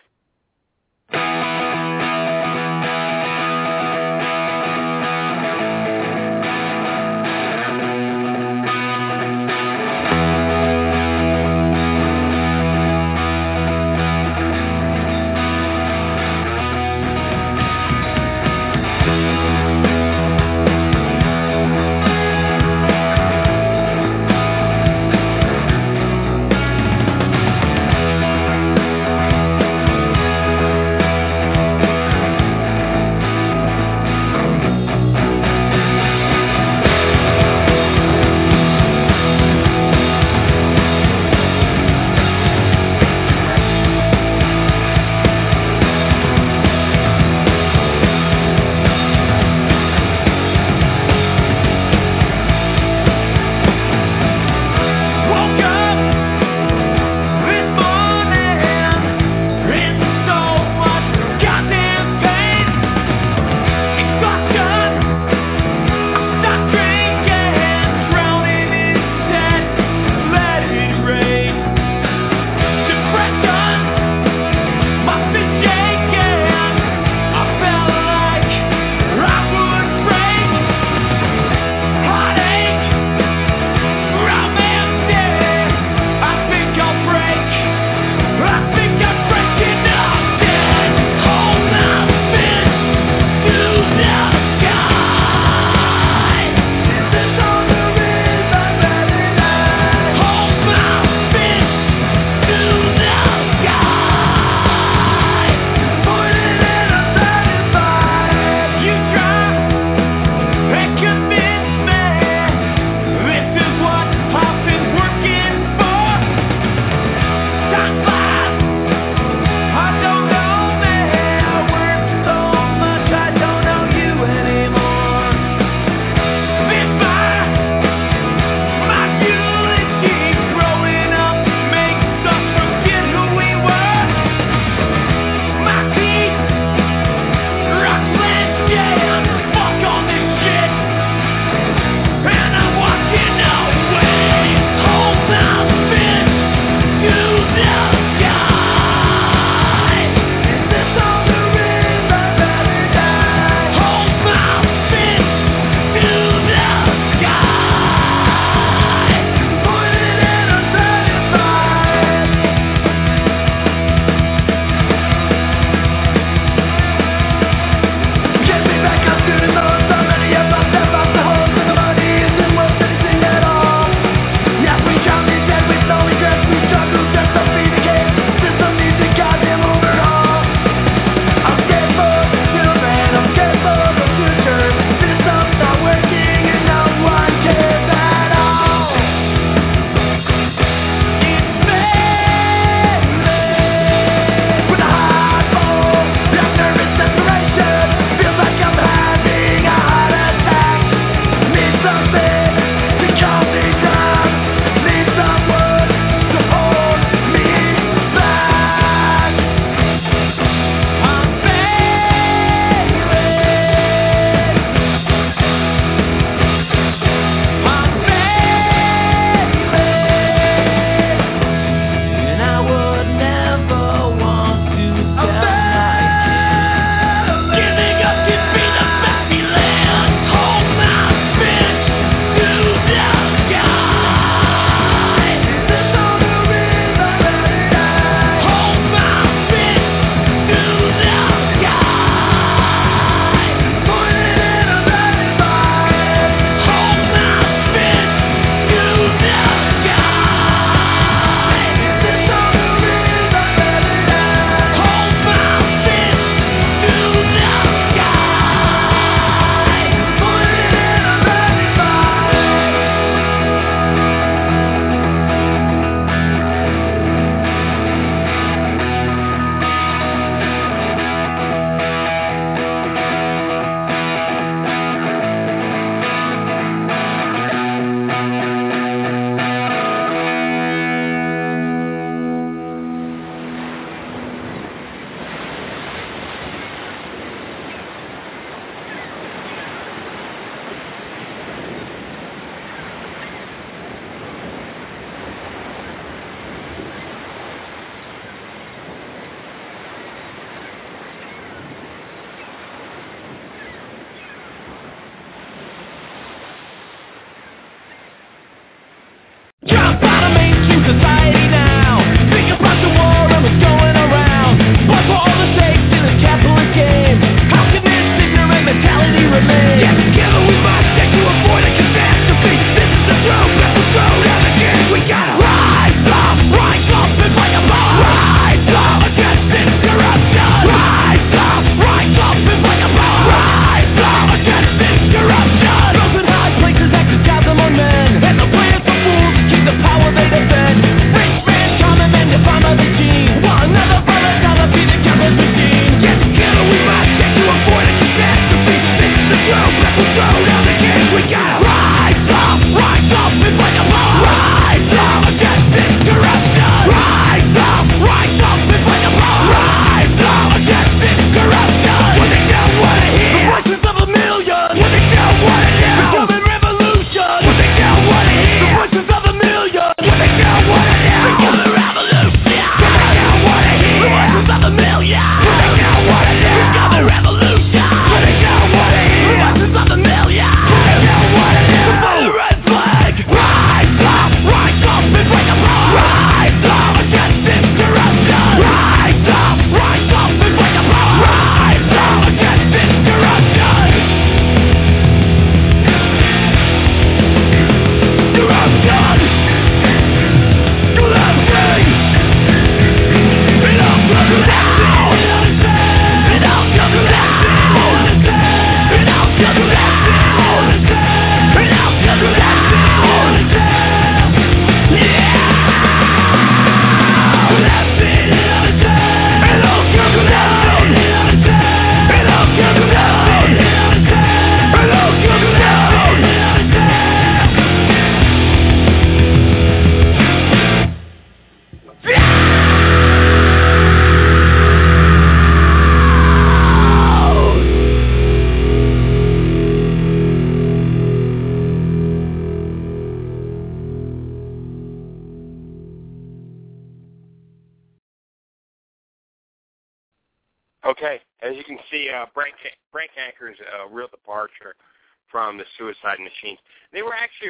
B: Okay, as you can see, Brent Kanker is a real departure from the Suicide Machines. They were actually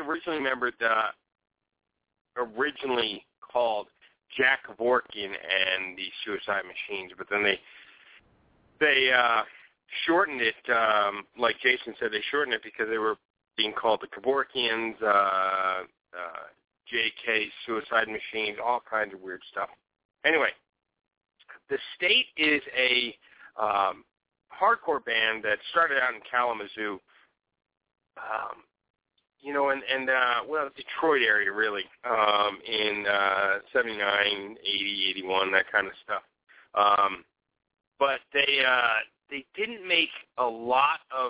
B: originally called Jack Kevorkian and the Suicide Machines, but then they shortened it, like Jason said, they shortened it because they were being called the Kevorkians, JK, Suicide Machines, all kinds of weird stuff. Anyway, The State is a hardcore band that started out in Kalamazoo, Detroit area, really, in 79, 80, 81, that kind of stuff. But they didn't make a lot of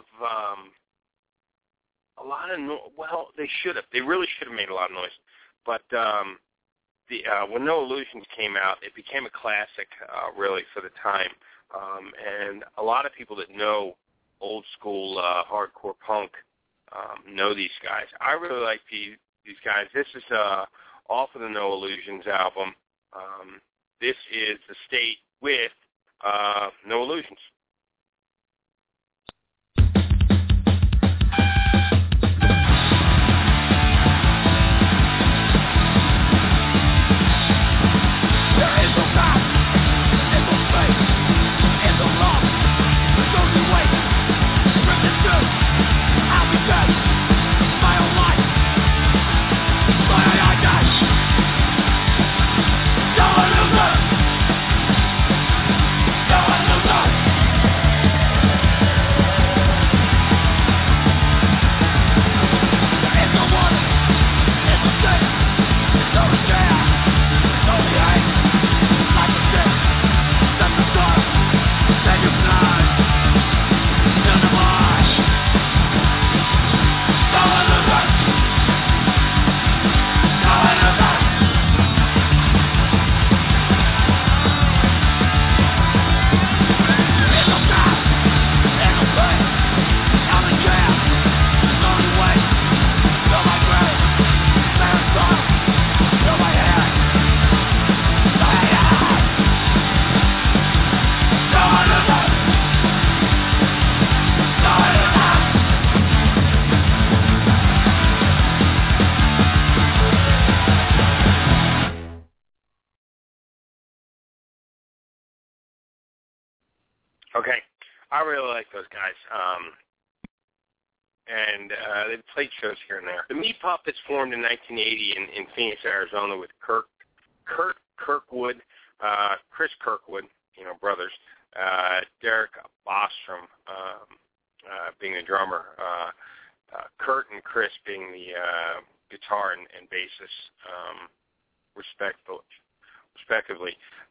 B: they should have. They really should have made a lot of noise. But when No Illusions came out, it became a classic, really, for the time. And a lot of people that know old school hardcore punk know these guys. I really like these guys. This is off of the No Illusions album. This is The State with No Illusions. Okay, I really like those guys, and they've played shows here and there. The Meat Puppets formed in 1980 in Phoenix, Arizona, with Kurt Kirkwood, Chris Kirkwood, brothers, Derek Bostrom being the drummer, Kurt and Chris being the guitar and bassist, respectively.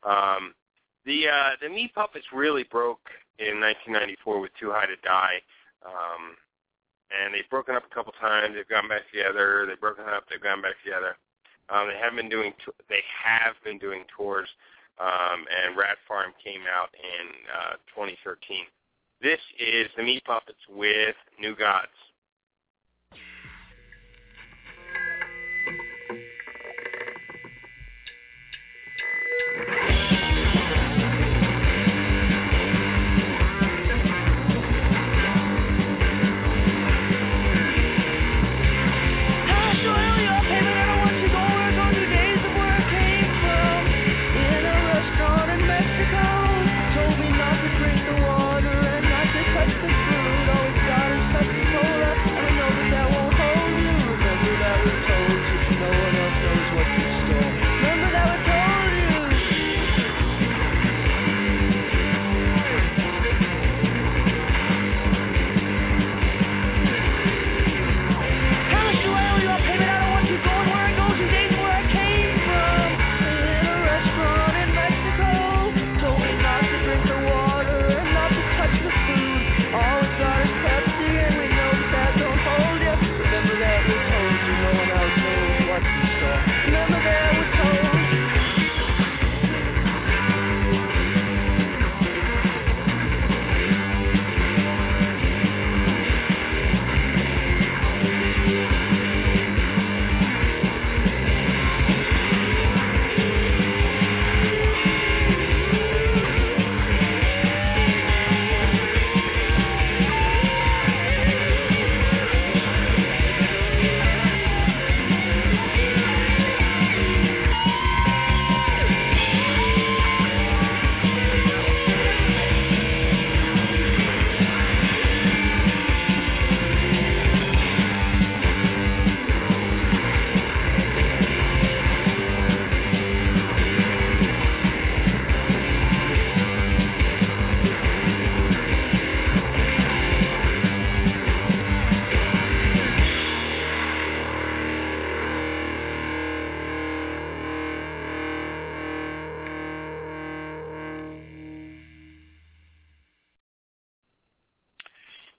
B: The Meat Puppets really broke in 1994 with Too High to Die, and they've broken up a couple times. They've gone back together. They've broken up. They've gone back together. They have been doing tours, and Rat Farm came out in 2013. This is the Meat Puppets with New Gods.
H: Told me not to drink the water and not to touch the food. Always got in touch with cold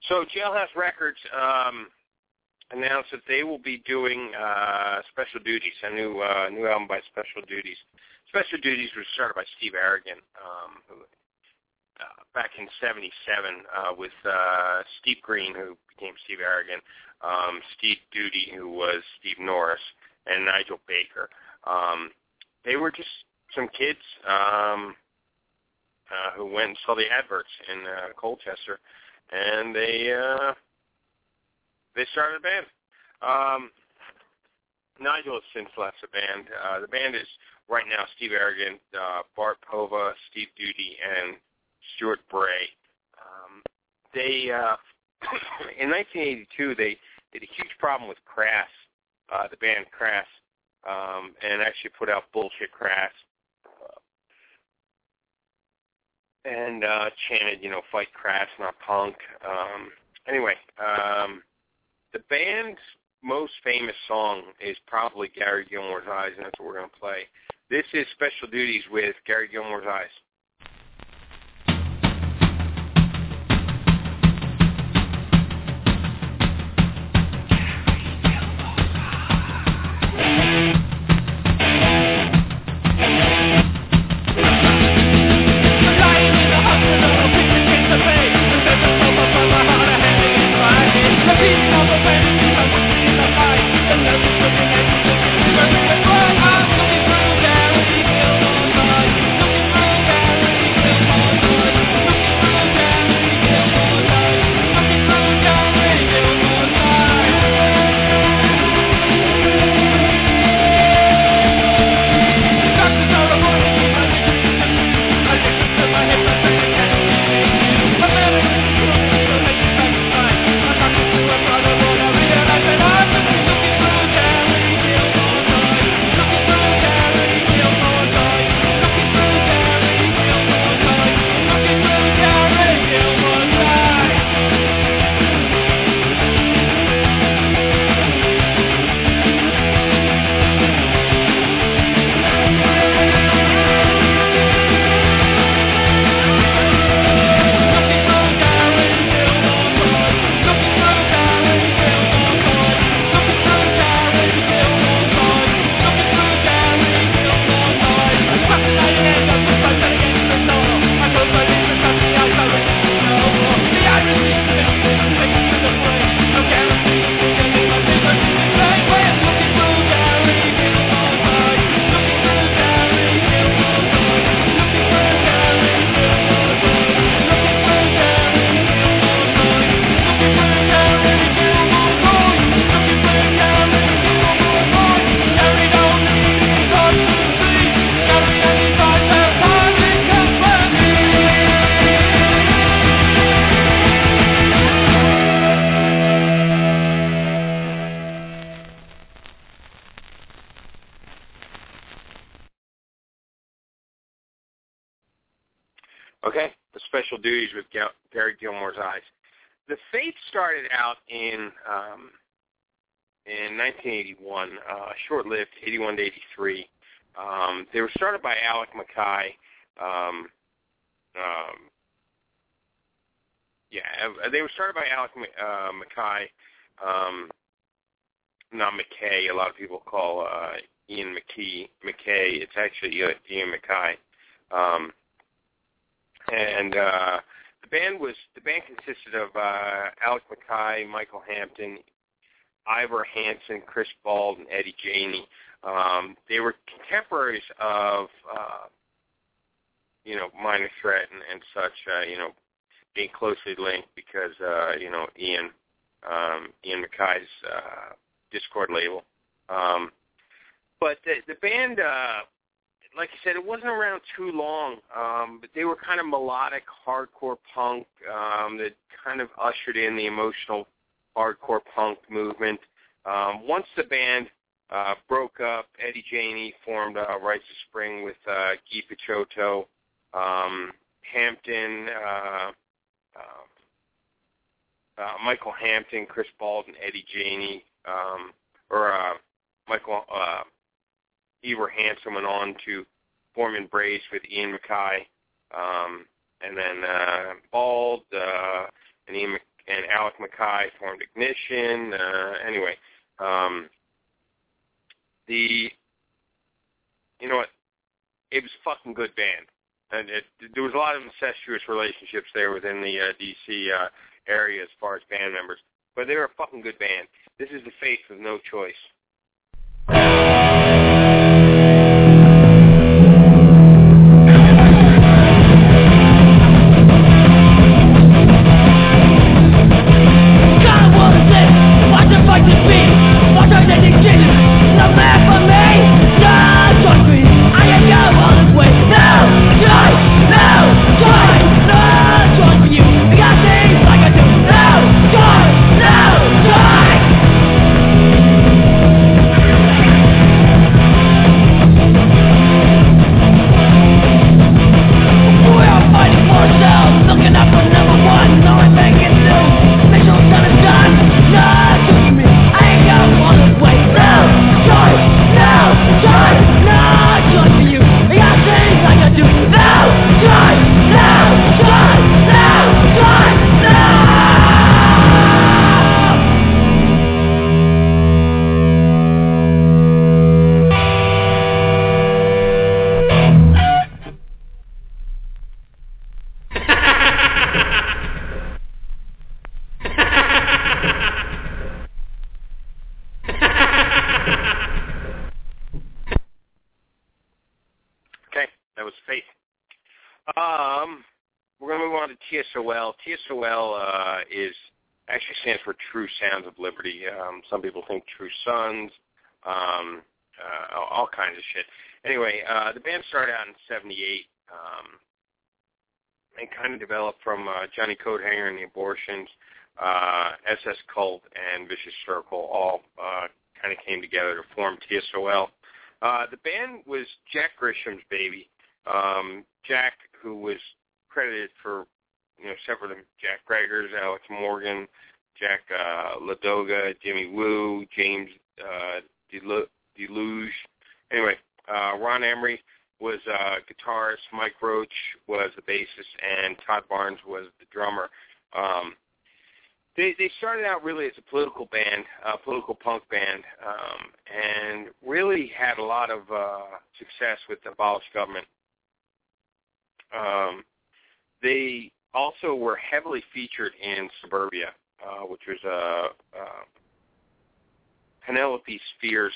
B: So Jailhouse Records announced that they will be doing Special Duties, a new album by Special Duties. Special Duties was started by Steve Arrigan, who back in '77 with Steve Green, who became Steve Arrigan, Steve Duty, who was Steve Norris, and Nigel Baker. They were just some kids who went and saw the adverts in Colchester, and they started a band. Nigel has since left the band. The band is right now Steve Arrigan, Bart Pova, Steve Duty, and Stuart Bray. They in 1982 they had a huge problem with Crass, the band Crass, and actually put out Bullshit Crass, and chanted, fight Crass, not punk. Anyway, the band's most famous song is probably Gary Gilmore's Eyes, and that's what we're going to play. This is Special Duties with Gary Gilmore's Eyes. Okay, the Special Duties with Gary Gilmore's Eyes. The Fates started out in 1981, short-lived, 81 to 83. They were started by Alec Mackay. They were started by Alec Mackay, not McKay. A lot of people call Ian McKay. It's actually Ian Mackay. And the band consisted of Alec Mackay, Michael Hampton, Ivor Hansen, Chris Bald, and Eddie Janey. They were contemporaries of Minor Threat and such. Being closely linked because Ian Mackay's Discord label. But the band. Like I said, it wasn't around too long, but they were kind of melodic hardcore punk that kind of ushered in the emotional hardcore punk movement. Once the band broke up, Eddie Janey formed Rites of Spring with Guy Picciotto, Hampton, Michael Hampton, Chris Bald, and Eddie Janey, Ivor Hansen went on to form Embrace with Ian Mackay, and then Bald and and Alec Mackay formed Ignition. Anyway, you know what? It was a fucking good band. And there was a lot of incestuous relationships there within the D.C. area as far as band members. But they were a fucking good band. This is The Faith with No Choice. We're going to move on to TSOL. TSOL actually stands for True Sounds of Liberty. Some people think True Sons, all kinds of shit. Anyway, the band started out in 78 and kind of developed from Johnny Coathanger and the Abortions, SS Cult, and Vicious Circle all kind of came together to form TSOL. The band was Jack Grisham's baby. Jack, who was credited for, several of them, Jack Gregors, Alex Morgan, Jack Ladoga, Jimmy Woo, James Deluge. Anyway, Ron Emery was guitarist, Mike Roach was the bassist, and Todd Barnes was the drummer. They started out really as a political band, a political punk band, and really had a lot of success with the abolished government. They also were heavily featured in Suburbia, which was Penelope Sphere's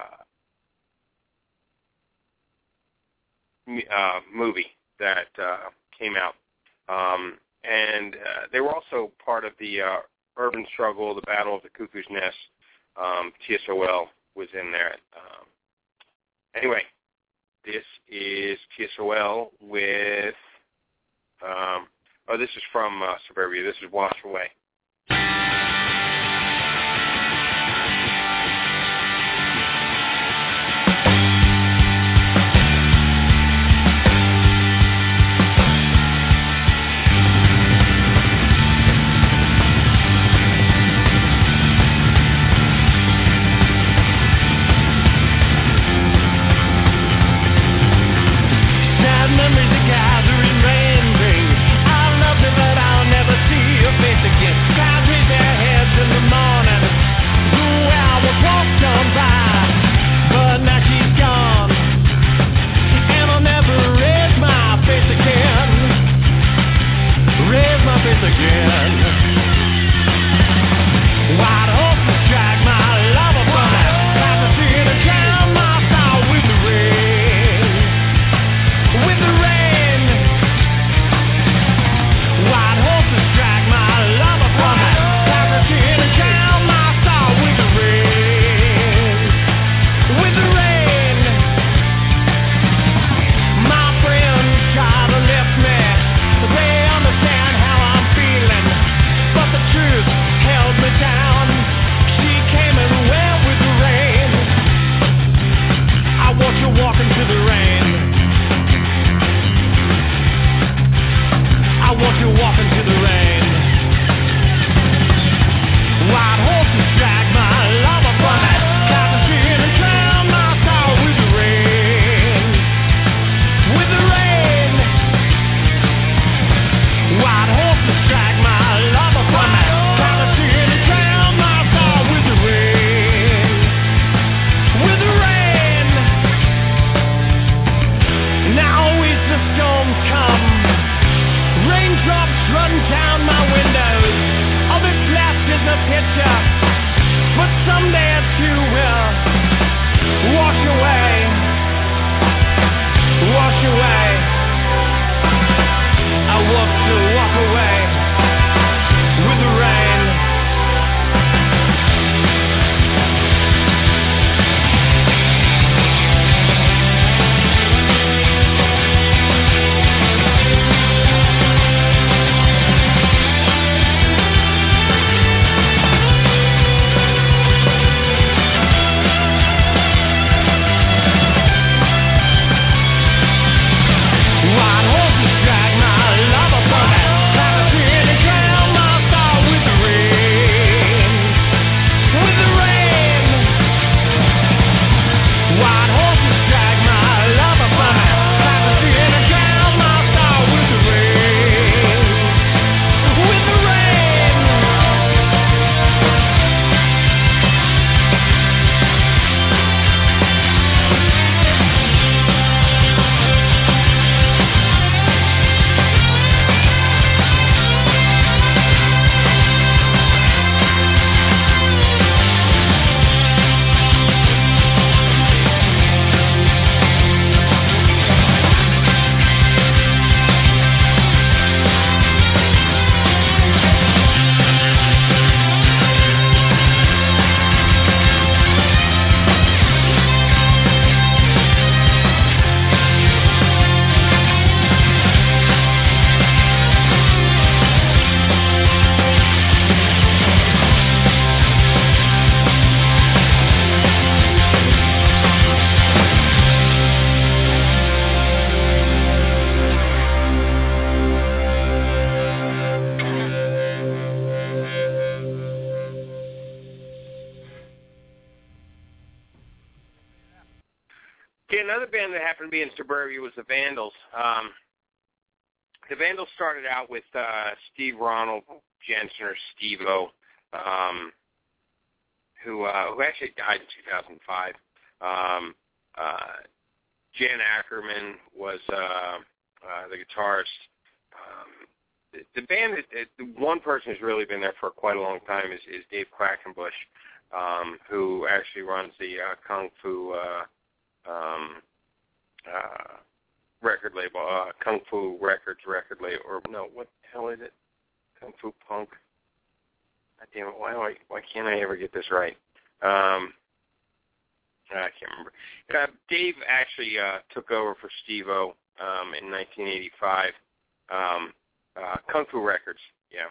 B: movie that came out. And they were also part of the urban struggle, the Battle of the Cuckoo's Nest. TSOL was in there. Anyway, this is TSOL with, this is from Suburbia. This is Wash Away.
H: Memories are gathering rain rings. I love you, but I'll never see your face again.
B: Okay, another band that happened to be in suburbia was the Vandals. The Vandals started out with Steve Ronald Jensen, or Steve-O, who actually died in 2005. Jan Ackerman was the guitarist. The band, the one person who's really been there for quite a long time is Dave Quackenbush, who actually runs the Kung Fu record label, Kung Fu Records record label, or no, what the hell is it? Kung Fu Punk. God damn it! Why can't I ever get this right? I can't remember. Dave actually took over for Steve-O in 1985. Kung Fu Records, yeah.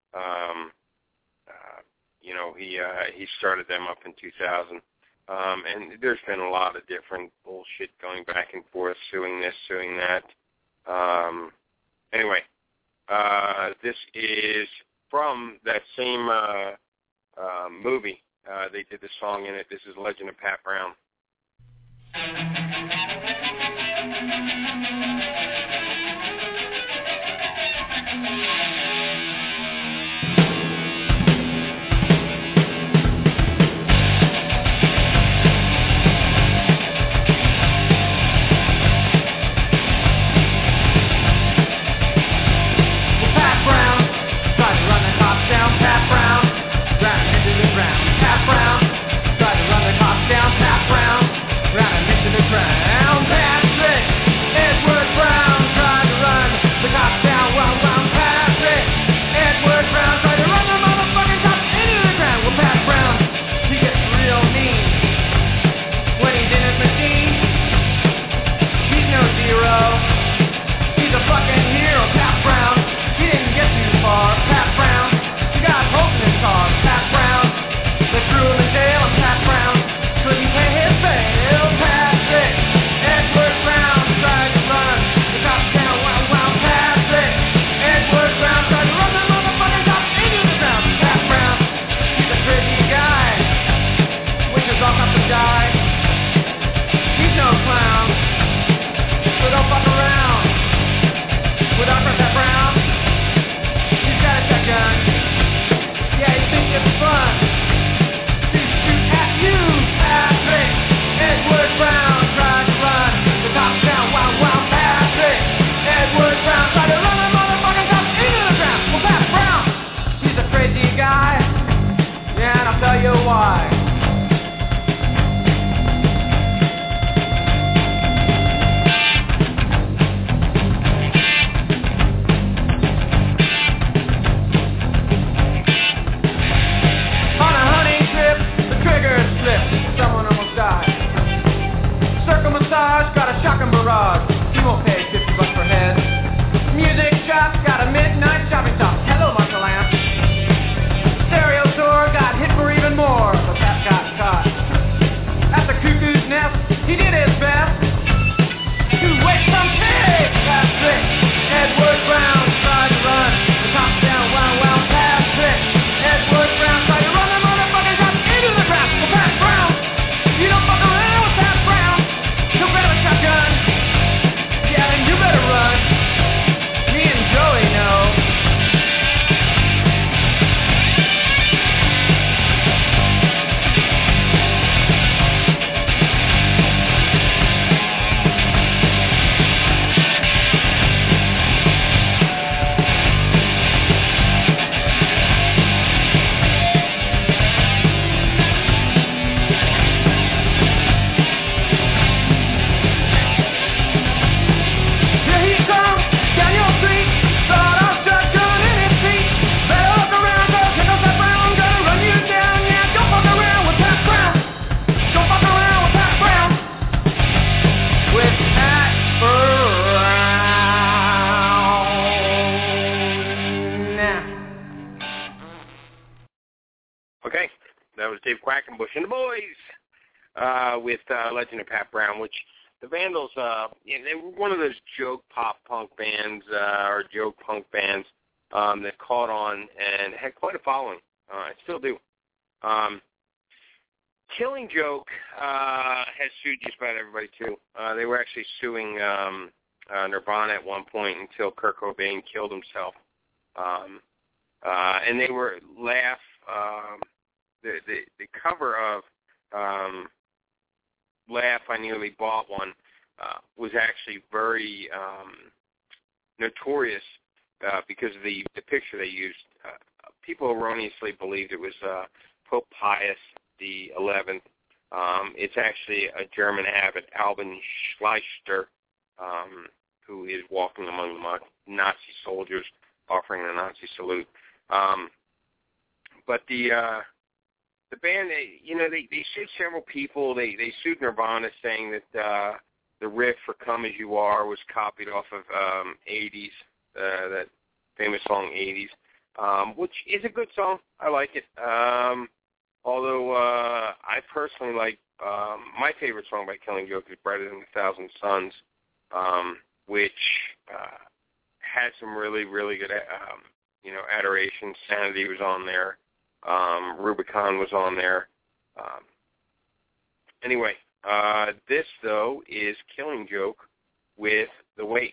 B: He started them up in 2000. And there's been a lot of different bullshit going back and forth, suing this, suing that. Anyway, this is from that same movie. They did the song in it. This is Legend of Pat Brown. Quackenbush and the Boys with Legend of Pat Brown, which the Vandals, they were one of those joke pop punk bands or joke punk bands that caught on and had quite a following. I still do. Killing Joke has sued just about everybody, too. They were actually suing Nirvana at one point until Kurt Cobain killed himself. And they were the cover of Laugh, I Nearly Bought One was actually very notorious because of the picture they used. People erroneously believed it was Pope Pius the 11th. It's actually a German abbot, Albin Schleicher, who is walking among the Nazi soldiers, offering the Nazi salute. But the band, they sued several people. They sued Nirvana, saying that the riff for "Come As You Are" was copied off of 80s, that famous song 80s, which is a good song. I like it. Although I personally like my favorite song by Killing Joke is "Brighter Than a Thousand Suns," which had some really, really good, adoration. Sanity was on there. Rubicon was on there. Anyway, this, though, is Killing Joke with The Weight.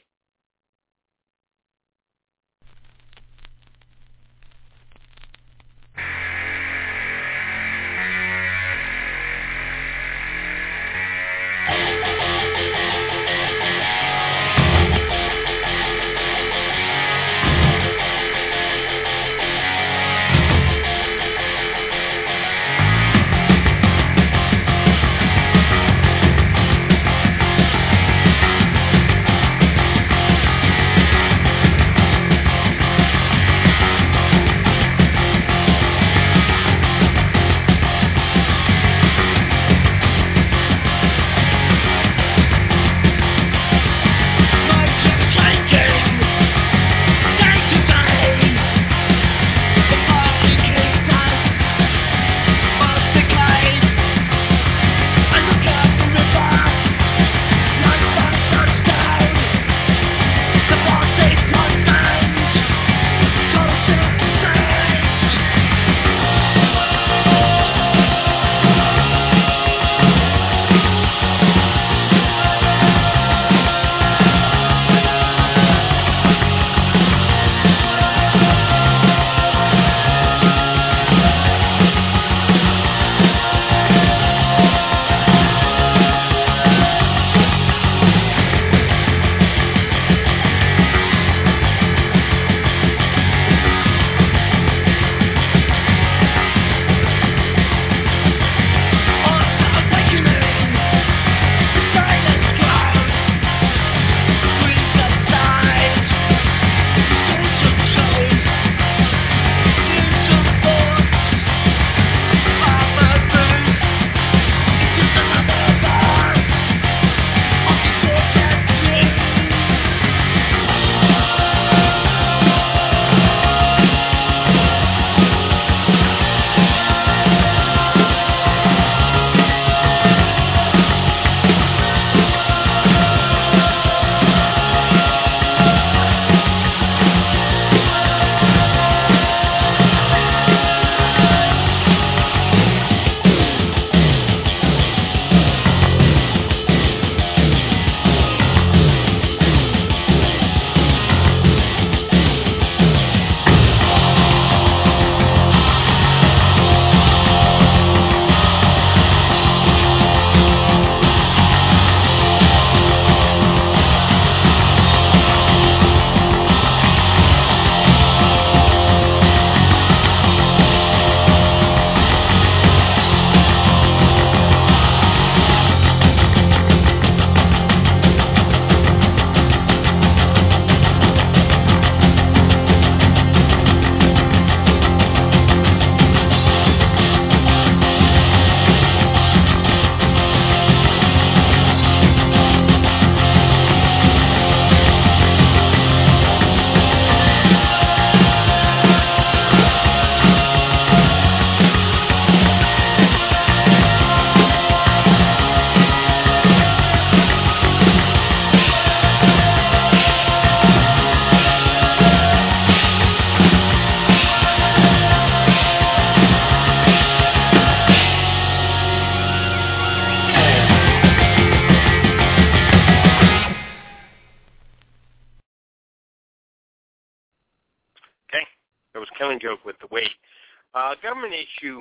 B: Killing Joke with the weight. Government Issue,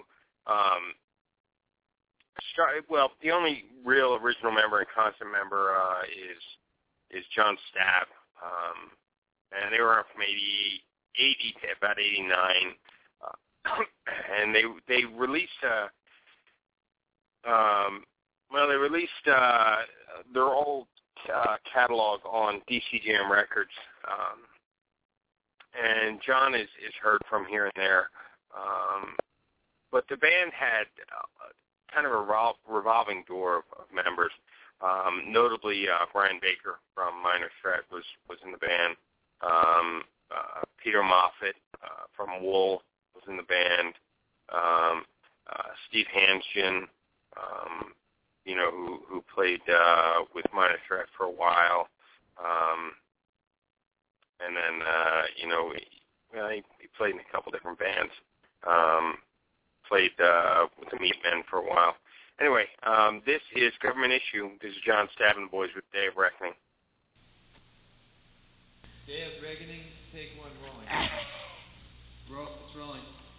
B: the only real original member and constant member is John Stabb. And they were on from 80 to about 89. And they released their old catalog on DC Jam Records, and John is heard from here and there, but the band had kind of a revolving door of members. Notably, Brian Baker from Minor Threat was in the band. Peter Moffat from Wool was in the band. Steve Hansgen, who played with Minor Threat for a while, and then he played in a couple different bands. Played with the Meatmen for a while. Anyway, this is Government Issue. This is John Stabb and the Boys with Day of Reckoning.
K: Day of Reckoning, take one, rolling. It's rolling.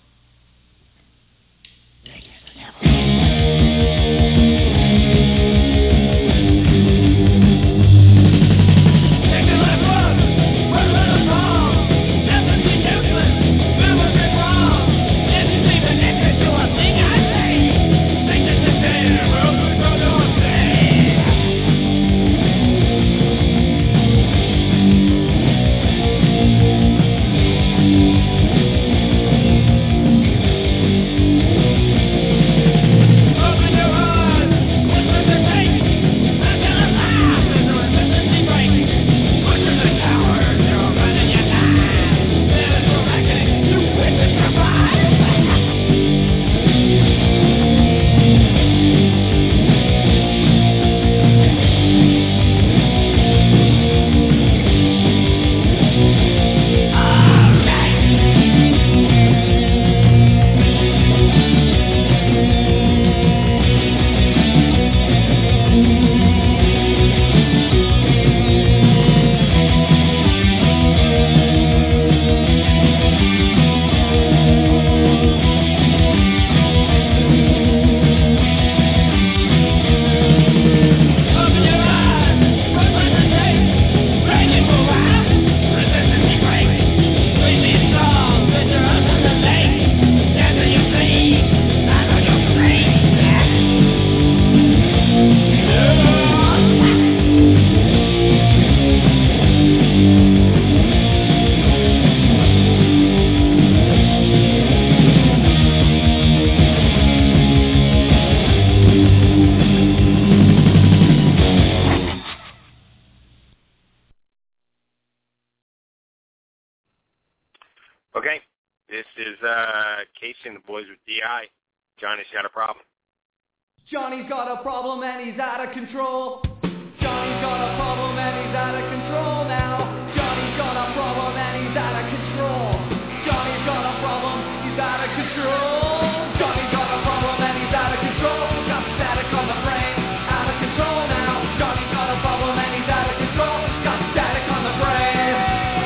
B: Okay, this is Casey and the Boys with DI. Johnny's got a problem.
L: Johnny's got a problem and he's out of control. Johnny's got a problem and he's out of control now. Johnny's got a problem and he's out of control. Johnny's got a problem, he's out of control. Johnny's got a problem and he's out of control. Got static on the brain, out of control now. Johnny's got a problem and he's out of control. Got static on the brain.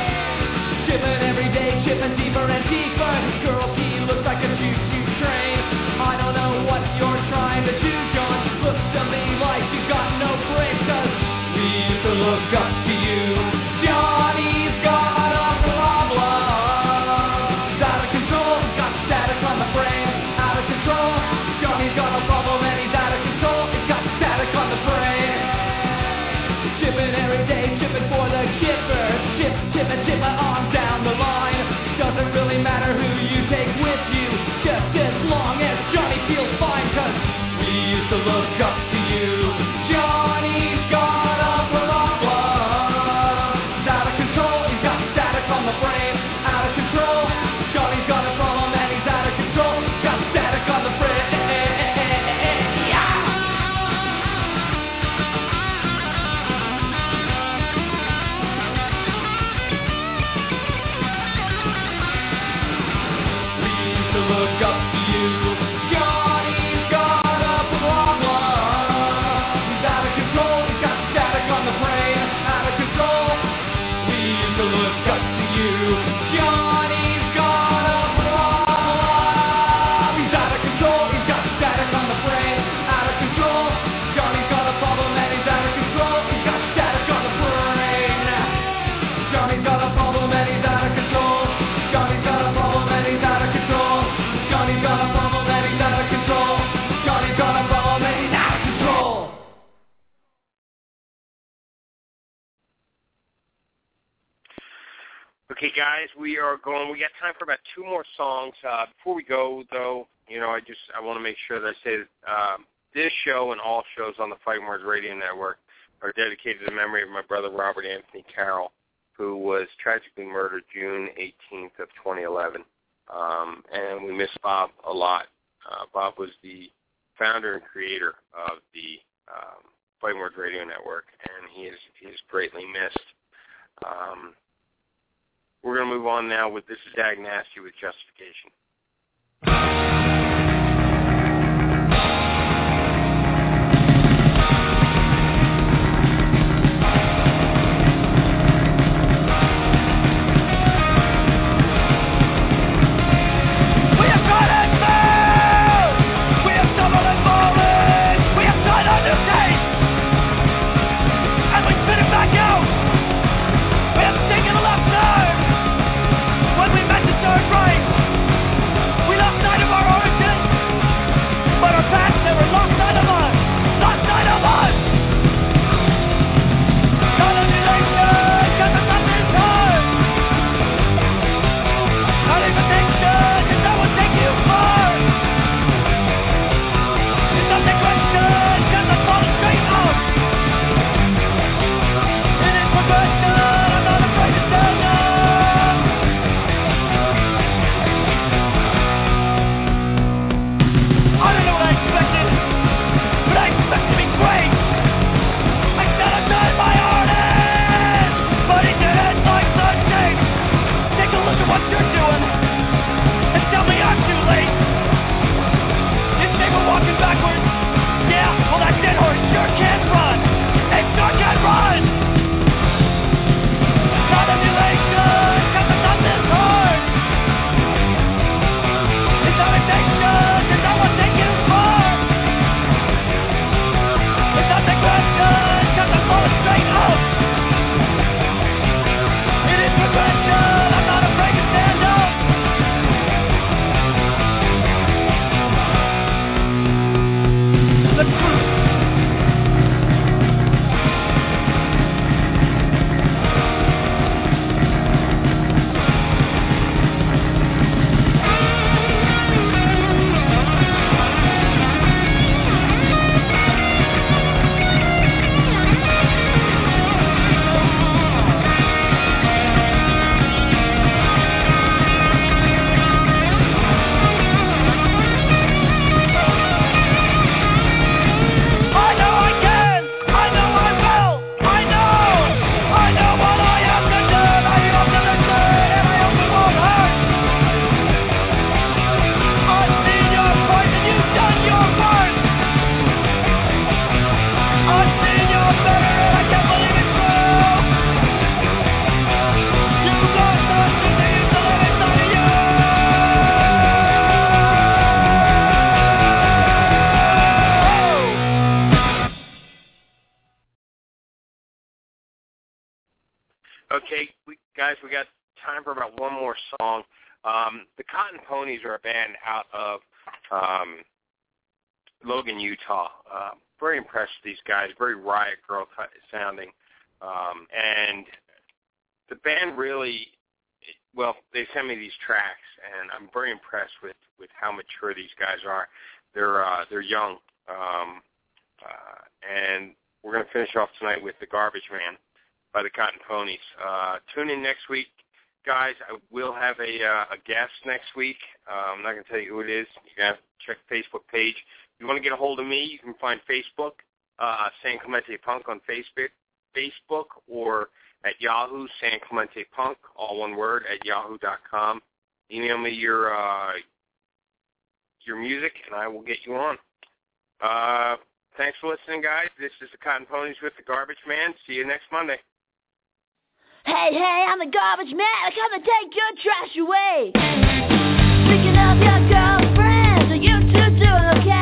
L: Chipping every day, chipping deeper and deeper. His girl, he looks like a choo-choo train. I don't know what you're trying to do, John. Looks to me like you got no brakes, 'cause we
B: Okay, guys, we are going. We got time for about 2 more songs. Before we go, though, I want to make sure that I say that this show and all shows on the Fighting Words Radio Network are dedicated to the memory of my brother Robert Anthony Carroll, who was tragically murdered June 18th of 2011. And we miss Bob a lot. Bob was the founder and creator of the Fighting Words Radio Network, and he is greatly missed. We're going to move on now with This Is Dag Nasty with Justification. Okay, guys, we got time for about one more song. The Cotton Ponies are a band out of Logan, Utah. Very impressed with these guys, very Riot Grrrl sounding. And the band really, well, they send me these tracks, and I'm very impressed with how mature these guys are. They're young. And we're going to finish off tonight with The Garbage Man by the Cotton Ponies. Tune in next week, guys. I will have a guest next week. I'm not going to tell you who it is. You're going to have to check the Facebook page. If you want to get a hold of me, you can find Facebook, San Clemente Punk on Facebook, or at Yahoo, San Clemente Punk, all one word, at yahoo.com. Email me your music, and I will get you on. Thanks for listening, guys. This is the Cotton Ponies with The Garbage Man. See you next Monday.
M: Hey, I'm the garbage man. I come to take your trash away. Picking up your girlfriends, are you two doing okay?